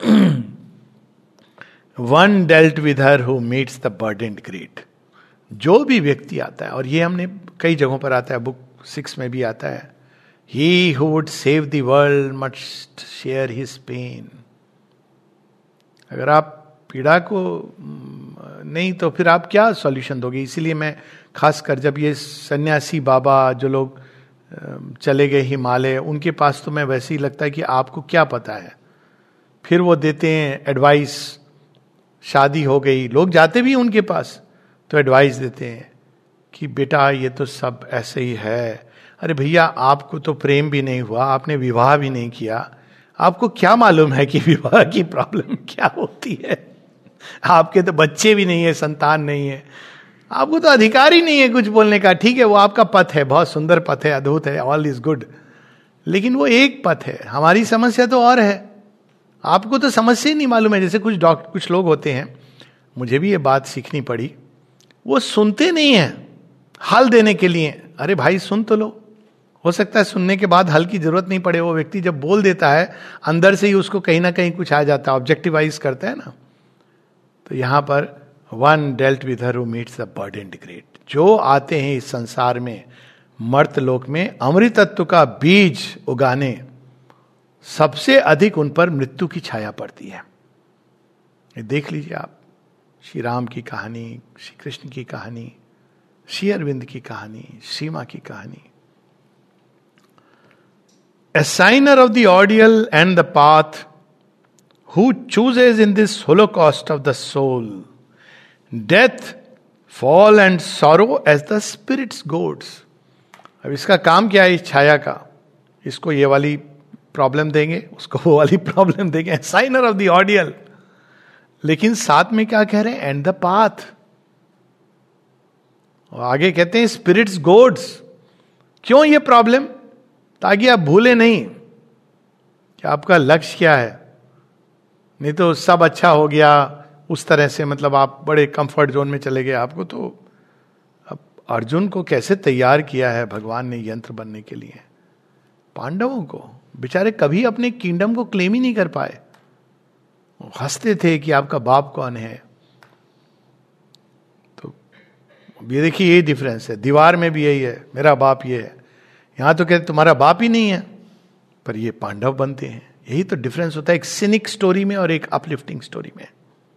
one dealt with her who meets the burdened great. जो भी व्यक्ति आता है, और ये हमने कई जगहों पर आता है, बुक सिक्स में भी आता है, he who would save the world must share his pain. अगर आप पीड़ा को नहीं तो फिर आप क्या सॉल्यूशन दोगे। इसीलिए मैं खासकर जब ये सन्यासी बाबा जो लोग चले गए हिमालय, उनके पास तो मैं वैसे ही लगता है कि आपको क्या पता है। फिर वो देते हैं एडवाइस, शादी हो गई, लोग जाते भी उनके पास तो एडवाइस देते हैं कि बेटा ये तो सब ऐसे ही है। अरे भैया आपको तो प्रेम भी नहीं हुआ, आपने विवाह भी नहीं किया, आपको क्या मालूम है कि विवाह की प्रॉब्लम क्या होती है। आपके तो बच्चे भी नहीं है, संतान नहीं है, आपको तो अधिकार ही नहीं है कुछ बोलने का। ठीक है वो आपका पथ है, बहुत सुंदर पथ है, अद्भुत है, ऑल इज गुड, लेकिन वो एक पथ है, हमारी समस्या तो और है। आपको तो समस्या ही नहीं मालूम है। जैसे कुछ डॉक्टर, कुछ लोग होते हैं, मुझे भी ये बात सीखनी पड़ी, वो सुनते नहीं हैं हल देने के लिए। अरे भाई सुन तो लो, हो सकता है सुनने के बाद हल की जरूरत नहीं पड़े। वो व्यक्ति जब बोल देता है अंदर से ही उसको कहीं ना कहीं कुछ आ जाता है, ऑब्जेक्टिवाइज करता है ना। तो यहां पर one dealt with her who meets the burdened great, जो आते हैं इस संसार में मर्त लोक में अमृतत्व का बीज उगाने, सबसे अधिक उन पर मृत्यु की छाया पड़ती है। ये देख लीजिए आप, श्री राम की कहानी, श्री कृष्ण की कहानी, श्री अरविंद की कहानी, श्री मां की कहानी। A signer of the ordeal and the path, who chooses in this holocaust of the soul death, fall and sorrow as the spirit's goads. अब इसका काम क्या है इस छाया का? इसको ये वाली प्रॉब्लम देंगे, उसको वो वाली प्रॉब्लम देंगे, साइनर ऑफ द ऑडियल। लेकिन साथ में क्या कह रहे हैं? And the path. और आगे कहते हैं स्पिरिट्स गोड्स। क्यों ये प्रॉब्लम? ताकि आप भूले नहीं कि आपका लक्ष्य क्या है। नहीं तो सब अच्छा हो गया उस तरह से, मतलब आप बड़े कंफर्ट जोन में चले गए। आपको तो, अब अर्जुन को कैसे तैयार किया है भगवान ने यंत्र बनने के लिए। पांडवों को बेचारे कभी अपने किंगडम को क्लेम ही नहीं कर पाए, हंसते थे कि आपका बाप कौन है। तो ये देखिए, ये डिफरेंस है। दीवार में भी यही है, मेरा बाप ये है। यहां तो कहते तुम्हारा बाप ही नहीं है, पर ये पांडव बनते हैं। यही तो डिफरेंस होता है एक सिनिक स्टोरी में और एक अपलिफ्टिंग स्टोरी में।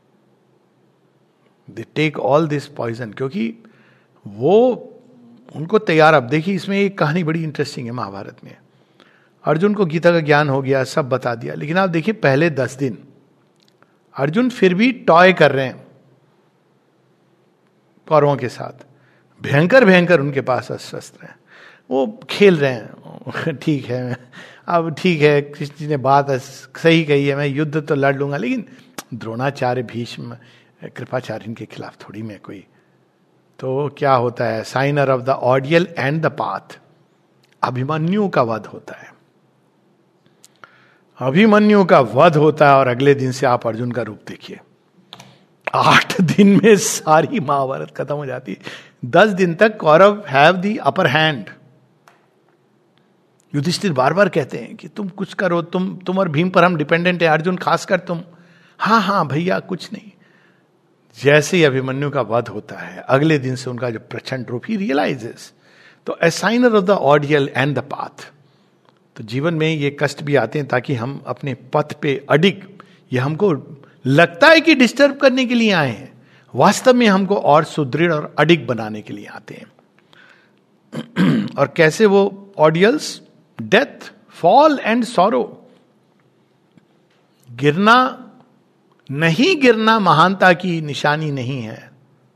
They take all this poison, क्योंकि वो उनको तैयार। अब देखिए इसमें एक कहानी बड़ी इंटरेस्टिंग है महाभारत में। अर्जुन को गीता का ज्ञान हो गया, सब बता दिया, लेकिन आप देखिए पहले दस दिन अर्जुन फिर भी टॉय कर रहे हैं कौरवों के साथ। भयंकर भयंकर उनके पास अस्त्र हैं, वो खेल रहे हैं। ठीक है, अब ठीक है, कृष्ण जी ने बात सही कही है, मैं युद्ध तो लड़ लूंगा, लेकिन द्रोणाचार्य, भीष्म, कृपाचार्य इनके खिलाफ थोड़ी मैं कोई। तो क्या होता है? Signer of the ordeal and the path, Abhimanyu का वध होता है। अभिमन्यु का वध होता है और अगले दिन से आप अर्जुन का रूप देखिए। आठ दिन में सारी महाभारत खत्म हो जाती है। दस दिन तक Kaurava have the upper hand. Yudhishthira बार बार कहते हैं कि तुम कुछ करो, तुम तुम और भीम पर हम डिपेंडेंट है। अर्जुन खासकर तुम, हाँ हाँ भैया कुछ नहीं। जैसे ही अभिमन्यु का वध होता है, अगले दिन से उनका जो प्रचंड रूप ही रियलाइजेस। तो a signer of the ordeal and the path. तो जीवन में ये कष्ट भी आते हैं ताकि हम अपने पथ पे अडिग, ये हमको लगता है कि डिस्टर्ब करने के लिए आए हैं, वास्तव में हमको और सुदृढ़ और अडिग बनाने के लिए आते हैं। और कैसे वो ordeals? Death, fall and sorrow. गिरना, नहीं गिरना महानता की निशानी नहीं है।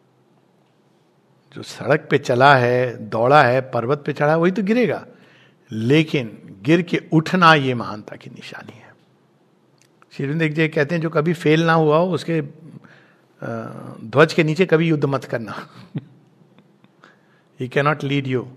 जो सड़क पे चला है, दौड़ा है, पर्वत पे चढ़ा, वही तो गिरेगा, लेकिन गिर के उठना ये महानता की निशानी है। श्री अरविंद जी कहते हैं जो कभी फेल ना हुआ हो उसके ध्वज के नीचे कभी युद्ध मत करना। He can not lead you.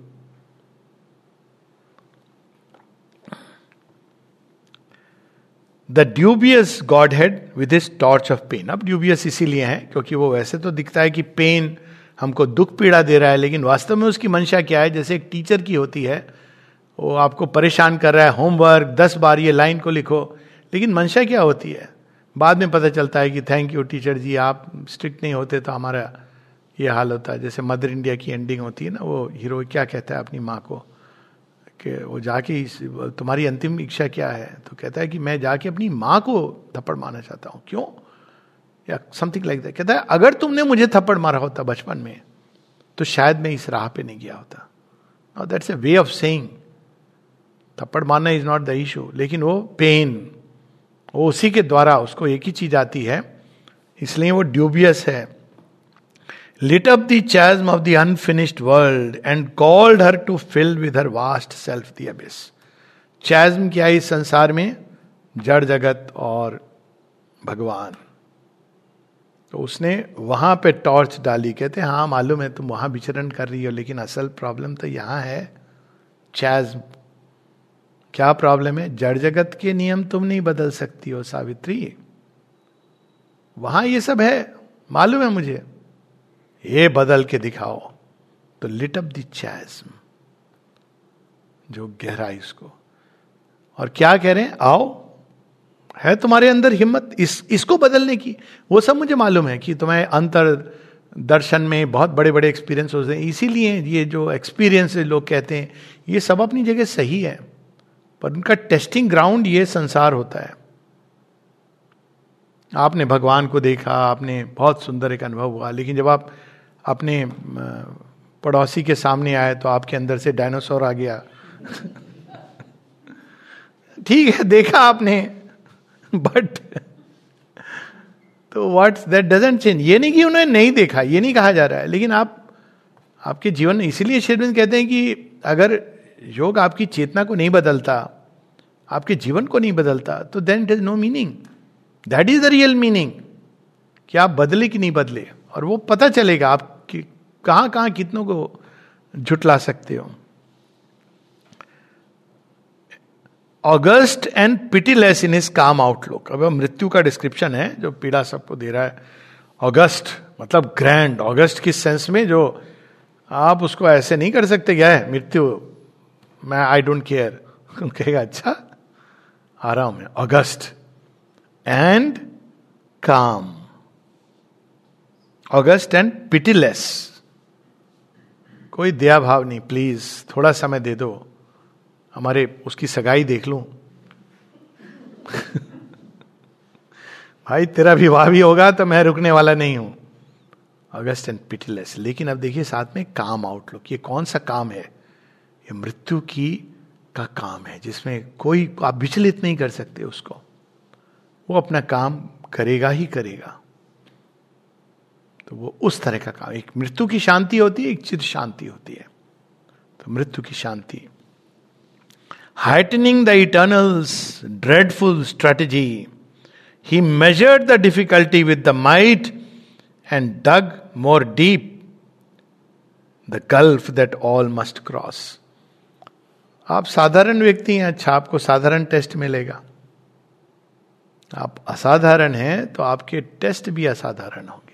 The dubious god head with his torch of pain. अब ड्यूबियस इसीलिए है क्योंकि वो वैसे तो दिखता है कि पेन हमको दुख पीड़ा दे रहा है, लेकिन वास्तव में उसकी मंशा क्या है? जैसे एक टीचर की होती है, वो आपको परेशान कर रहा है, होमवर्क दस बार ये लाइन को लिखो, लेकिन मंशा क्या होती है? बाद में पता चलता है कि थैंक यू टीचर जी, आप स्ट्रिक्ट नहीं होते तो हमारा ये हाल होता है। जैसे मदर इंडिया की एंडिंग होती है ना, वो हीरो क्या कहता है अपनी माँ को कि वो जाके, तुम्हारी अंतिम इच्छा क्या है? तो कहता है कि मैं जाके अपनी माँ को थप्पड़ मारना चाहता हूँ। क्यों? या समथिंग लाइक दैट। कहता है अगर तुमने मुझे थप्पड़ मारा होता बचपन में तो शायद मैं इस राह पे नहीं गया होता। Now that's a way of saying, थप्पड़ मारना इज नॉट द इशू, लेकिन वो पेन, वो उसी के द्वारा उसको एक ही चीज आती है, इसलिए वो ड्यूबियस है। lit up the chasm of the unfinished world and called her to fill with her vast self the abyss. chasm क्या है इस संसार में? जड़ जगत और भगवान। तो उसने वहां पे टॉर्च डाली। कहते हैं हाँ मालूम है तुम वहां विचरण कर रही हो, लेकिन असल प्रॉब्लम तो यहां है। chasm क्या प्रॉब्लम है? जड़ जगत के नियम तुम नहीं बदल सकती हो सावित्री, वहां ये सब है, मालूम है मुझे, ये बदल के दिखाओ। तो लिट अप द चैस्म, जो गहराई उसको, और क्या कह रहे हैं, आओ, है तुम्हारे अंदर हिम्मत इस इसको बदलने की। वो सब मुझे मालूम है कि तुम्हें अंतर दर्शन में बहुत बड़े बड़े एक्सपीरियंस होते हैं, इसीलिए ये जो एक्सपीरियंस लोग कहते हैं ये सब अपनी जगह सही है, पर उनका टेस्टिंग ग्राउंड ये संसार होता है। आपने भगवान को देखा, आपने बहुत सुंदर एक अनुभव हुआ, लेकिन जब आप अपने पड़ोसी के सामने आए तो आपके अंदर से डायनासोर आ गया। ठीक है, देखा आपने, बट तो व्हाट्स दैट डजंट चेंज। ये नहीं कि उन्होंने नहीं देखा, ये नहीं कहा जा रहा है, लेकिन आप आपके जीवन, इसीलिए श्री अरविंद कहते हैं कि अगर योग आपकी चेतना को नहीं बदलता, आपके जीवन को नहीं बदलता, तो then it is no meaning. That is the real meaning, कि आप बदले कि नहीं बदले, और वो पता चलेगा आप कि कहां कहां कितनों को झुटला सकते हो। August and pitiless in his calm outlook. अब मृत्यु का डिस्क्रिप्शन है जो पीड़ा सबको दे रहा है। ऑगस्ट मतलब ग्रैंड, ऑगस्ट किस सेंस में, जो आप उसको ऐसे नहीं कर सकते, क्या है मृत्यु, मैं आई डोंट केयर, कहेगा अच्छा आ रहा हूं मैं। August and calm, august and pitiless, कोई दया भाव नहीं, प्लीज थोड़ा समय दे दो, हमारे उसकी सगाई देख लूं। भाई तेरा विवाह भी होगा तो मैं रुकने वाला नहीं हूं। August and pitiless. लेकिन अब देखिए साथ में काम आउटलुक, ये कौन सा काम है? ये मृत्यु की का काम है, जिसमें कोई आप विचलित नहीं कर सकते उसको, वो अपना काम करेगा ही करेगा। तो वो उस तरह का काम, एक मृत्यु की शांति होती है, एक चिर शांति होती है। तो मृत्यु की शांति, heightening the eternal's dreadful strategy, he measured the difficulty with the might and dug more deep the gulf that all must cross. आप साधारण व्यक्ति हैं, अच्छा आपको साधारण टेस्ट मिलेगा। आप असाधारण हैं तो आपके टेस्ट भी असाधारण होंगे।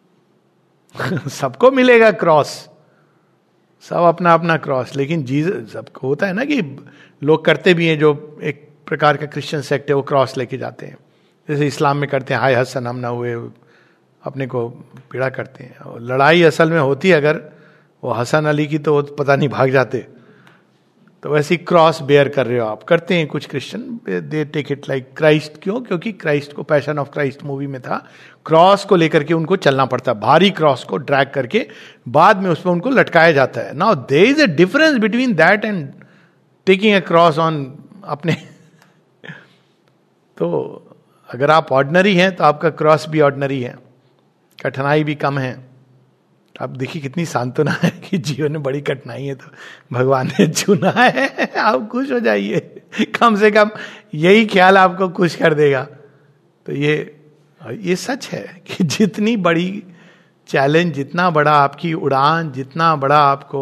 सबको मिलेगा क्रॉस, सब अपना अपना क्रॉस, लेकिन जीसस, सबको होता है ना कि लोग करते भी हैं, जो एक प्रकार का क्रिश्चियन सेक्ट है वो क्रॉस लेके जाते हैं, जैसे इस्लाम में करते हैं, हाय हसन हम ना हुए, अपने को पीड़ा करते हैं। और लड़ाई असल में होती है अगर वो हसन अली की, तो पता नहीं भाग जाते। तो वैसे क्रॉस बेयर कर रहे हो आप, करते हैं कुछ Christian, they take it like Christ. क्यों? क्योंकि क्राइस्ट को, पैशन ऑफ क्राइस्ट मूवी में था, क्रॉस को लेकर के उनको चलना पड़ता, भारी क्रॉस को ड्रैग करके बाद में उस पर उनको लटकाया जाता है। Now there is a difference between that and taking a cross on अपने। तो अगर आप ऑर्डिनरी हैं तो आपका क्रॉस भी ऑर्डिनरी है, कठिनाई भी कम है। अब देखिए कितनी सांत्वना है कि जीवन में बड़ी कठिनाई है तो भगवान ने चुना है, आप खुश हो जाइए, कम से कम यही ख्याल आपको खुश कर देगा। तो ये ये सच है कि जितनी बड़ी चैलेंज, जितना बड़ा आपकी उड़ान, जितना बड़ा आपको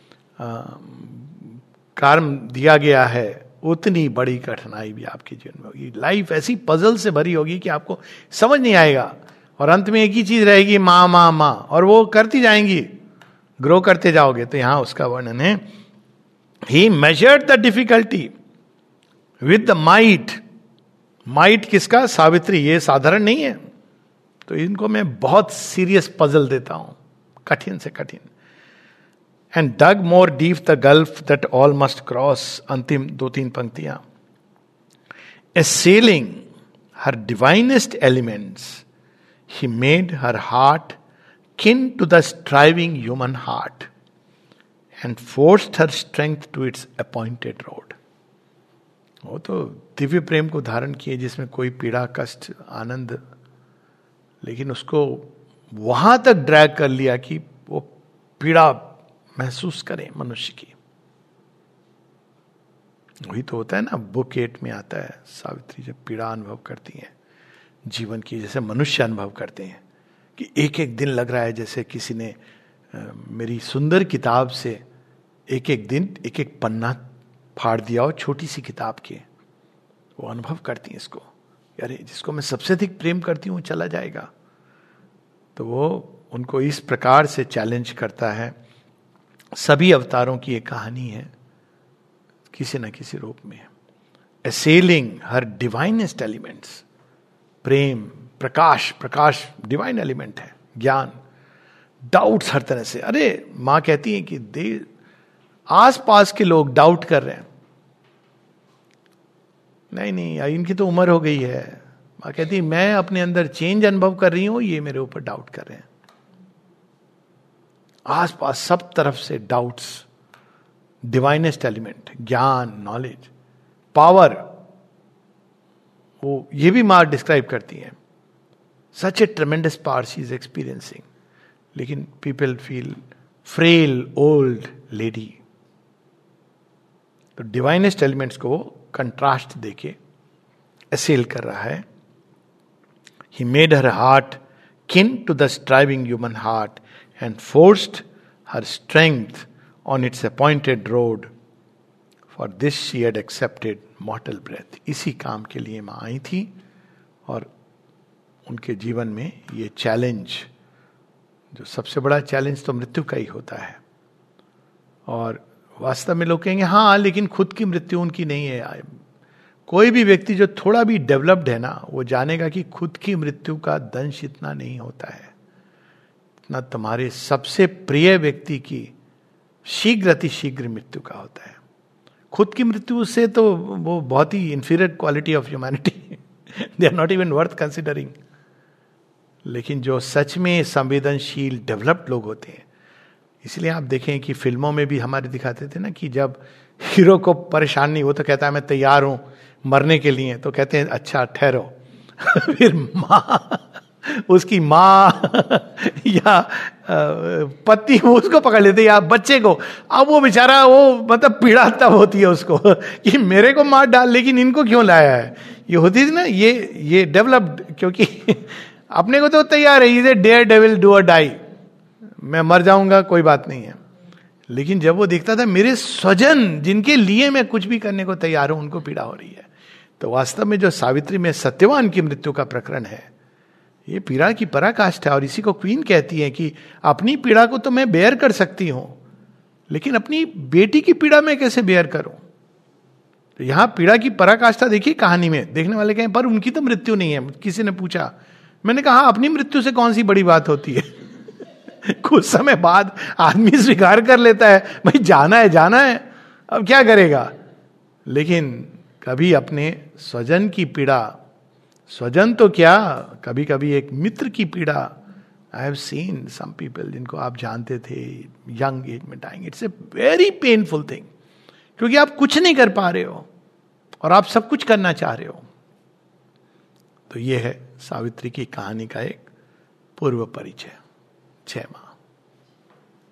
कार्य दिया गया है, उतनी बड़ी कठिनाई भी आपके जीवन में होगी। लाइफ ऐसी पजल से भरी होगी कि आपको समझ नहीं आएगा, और अंत में एक ही चीज रहेगी, माँ माँ माँ, और वो करती जाएंगी, ग्रो करते जाओगे। तो यहां उसका वर्णन है, he measured the difficulty with the might. Might किसका? सावित्री। ये साधारण नहीं है, तो इनको मैं बहुत सीरियस पजल देता हूं, कठिन से कठिन। And dug more deep the gulf that all must cross. अंतिम दो तीन पंक्तियां, assailing her divinest elements, he made her heart kin to the striving human heart and forced her strength to its appointed road. वो तो दिव्य प्रेम को धारण किए जिसमें कोई पीड़ा, कष्ट, आनंद, लेकिन उसको वहां तक ड्रैग कर लिया कि वो पीड़ा महसूस करे मनुष्य की। वही तो होता है ना, बुक एट में आता है, सावित्री जब पीड़ा अनुभव करती है जीवन की, जैसे मनुष्य अनुभव करते हैं कि एक एक दिन लग रहा है जैसे किसी ने मेरी सुंदर किताब से एक एक दिन एक एक पन्ना फाड़ दिया हो छोटी सी किताब के, वो अनुभव करती हैं इसको, अरे जिसको मैं सबसे अधिक प्रेम करती हूँ चला जाएगा। तो वो उनको इस प्रकार से चैलेंज करता है। सभी अवतारों की एक कहानी है किसी न किसी रूप में, assailing her divinest elements। प्रेम, प्रकाश, प्रकाश डिवाइन एलिमेंट है, ज्ञान, डाउट्स हर तरह से। अरे मां कहती है कि दे आस पास के लोग डाउट कर रहे हैं, नहीं नहीं इनकी तो उम्र हो गई है। मां कहती है मैं अपने अंदर चेंज अनुभव कर रही हूं, ये मेरे ऊपर डाउट कर रहे हैं। आस पास सब तरफ से डाउट्स, डिवाइनेस्ट एलिमेंट, ज्ञान, नॉलेज, पावर, वो ये भी मां डिस्क्राइब करती है। Such a tremendous power she is experiencing, लेकिन people feel frail old lady. तो डिवाइनेस्ट एलिमेंट्स को कंट्रास्ट देके असेल कर रहा है। He made her heart kin to the striving human heart and forced her strength on its appointed road, for this she had accepted mortal breath. इसी काम के लिए मां आई थी, और उनके जीवन में ये चैलेंज, जो सबसे बड़ा चैलेंज तो मृत्यु का ही होता है। और वास्तव में लोग कहेंगे हाँ लेकिन खुद की मृत्यु उनकी नहीं है। कोई भी व्यक्ति जो थोड़ा भी डेवलप्ड है ना, वो जानेगा कि खुद की मृत्यु का दंश इतना नहीं होता है, इतना तुम्हारे सबसे प्रिय व्यक्ति की शीघ्र अति शीघ्र मृत्यु का होता है। खुद की मृत्यु से तो वो बहुत ही inferior quality of humanity, they are not even worth considering. लेकिन जो सच में संवेदनशील डेवलप्ड लोग होते हैं, इसलिए आप देखें कि फिल्मों में भी हमारे दिखाते थे ना कि जब हीरो को परेशान नहीं, वो तो कहता है मैं तैयार हूं मरने के लिए, तो कहते हैं अच्छा ठहरो। फिर माँ, उसकी माँ या पति उसको पकड़ लेते या बच्चे को, अब वो बेचारा वो मतलब पीड़ा तब होती है उसको कि मेरे को मार डाल, लेकिन इनको क्यों लाया है। ये होती थी ना, ये ये डेवलप्ड, क्योंकि अपने को तो तैयार है, इसे डेयर डेविल डू और डाई, मैं मर जाऊंगा कोई बात नहीं है। लेकिन जब वो देखता था मेरे स्वजन जिनके लिए मैं कुछ भी करने को तैयार हूं उनको पीड़ा हो रही है, तो वास्तव में जो सावित्री में सत्यवान की मृत्यु का प्रकरण है, ये पीड़ा की पराकाष्ठा है। और इसी को क्वीन कहती है कि अपनी पीड़ा को तो मैं बेयर कर सकती हूं, लेकिन अपनी बेटी की पीड़ा मैं कैसे बेयर करूं। तो यहां पीड़ा की पराकाष्ठा देखिए कहानी में। देखने वाले कहें पर उनकी तो मृत्यु नहीं है। किसी ने पूछा, मैंने कहा अपनी मृत्यु से कौन सी बड़ी बात होती है। कुछ समय बाद आदमी स्वीकार कर लेता है भाई जाना है जाना है, अब क्या करेगा। लेकिन कभी अपने स्वजन की पीड़ा, स्वजन तो क्या, कभी कभी एक मित्र की पीड़ा। I have seen some people जिनको आप जानते थे यंग एज में dying, it's a very painful thing, क्योंकि आप कुछ नहीं कर पा रहे हो और आप सब कुछ करना चाह रहे हो। तो ये है सावित्री की कहानी का एक पूर्व परिचय। जय मां।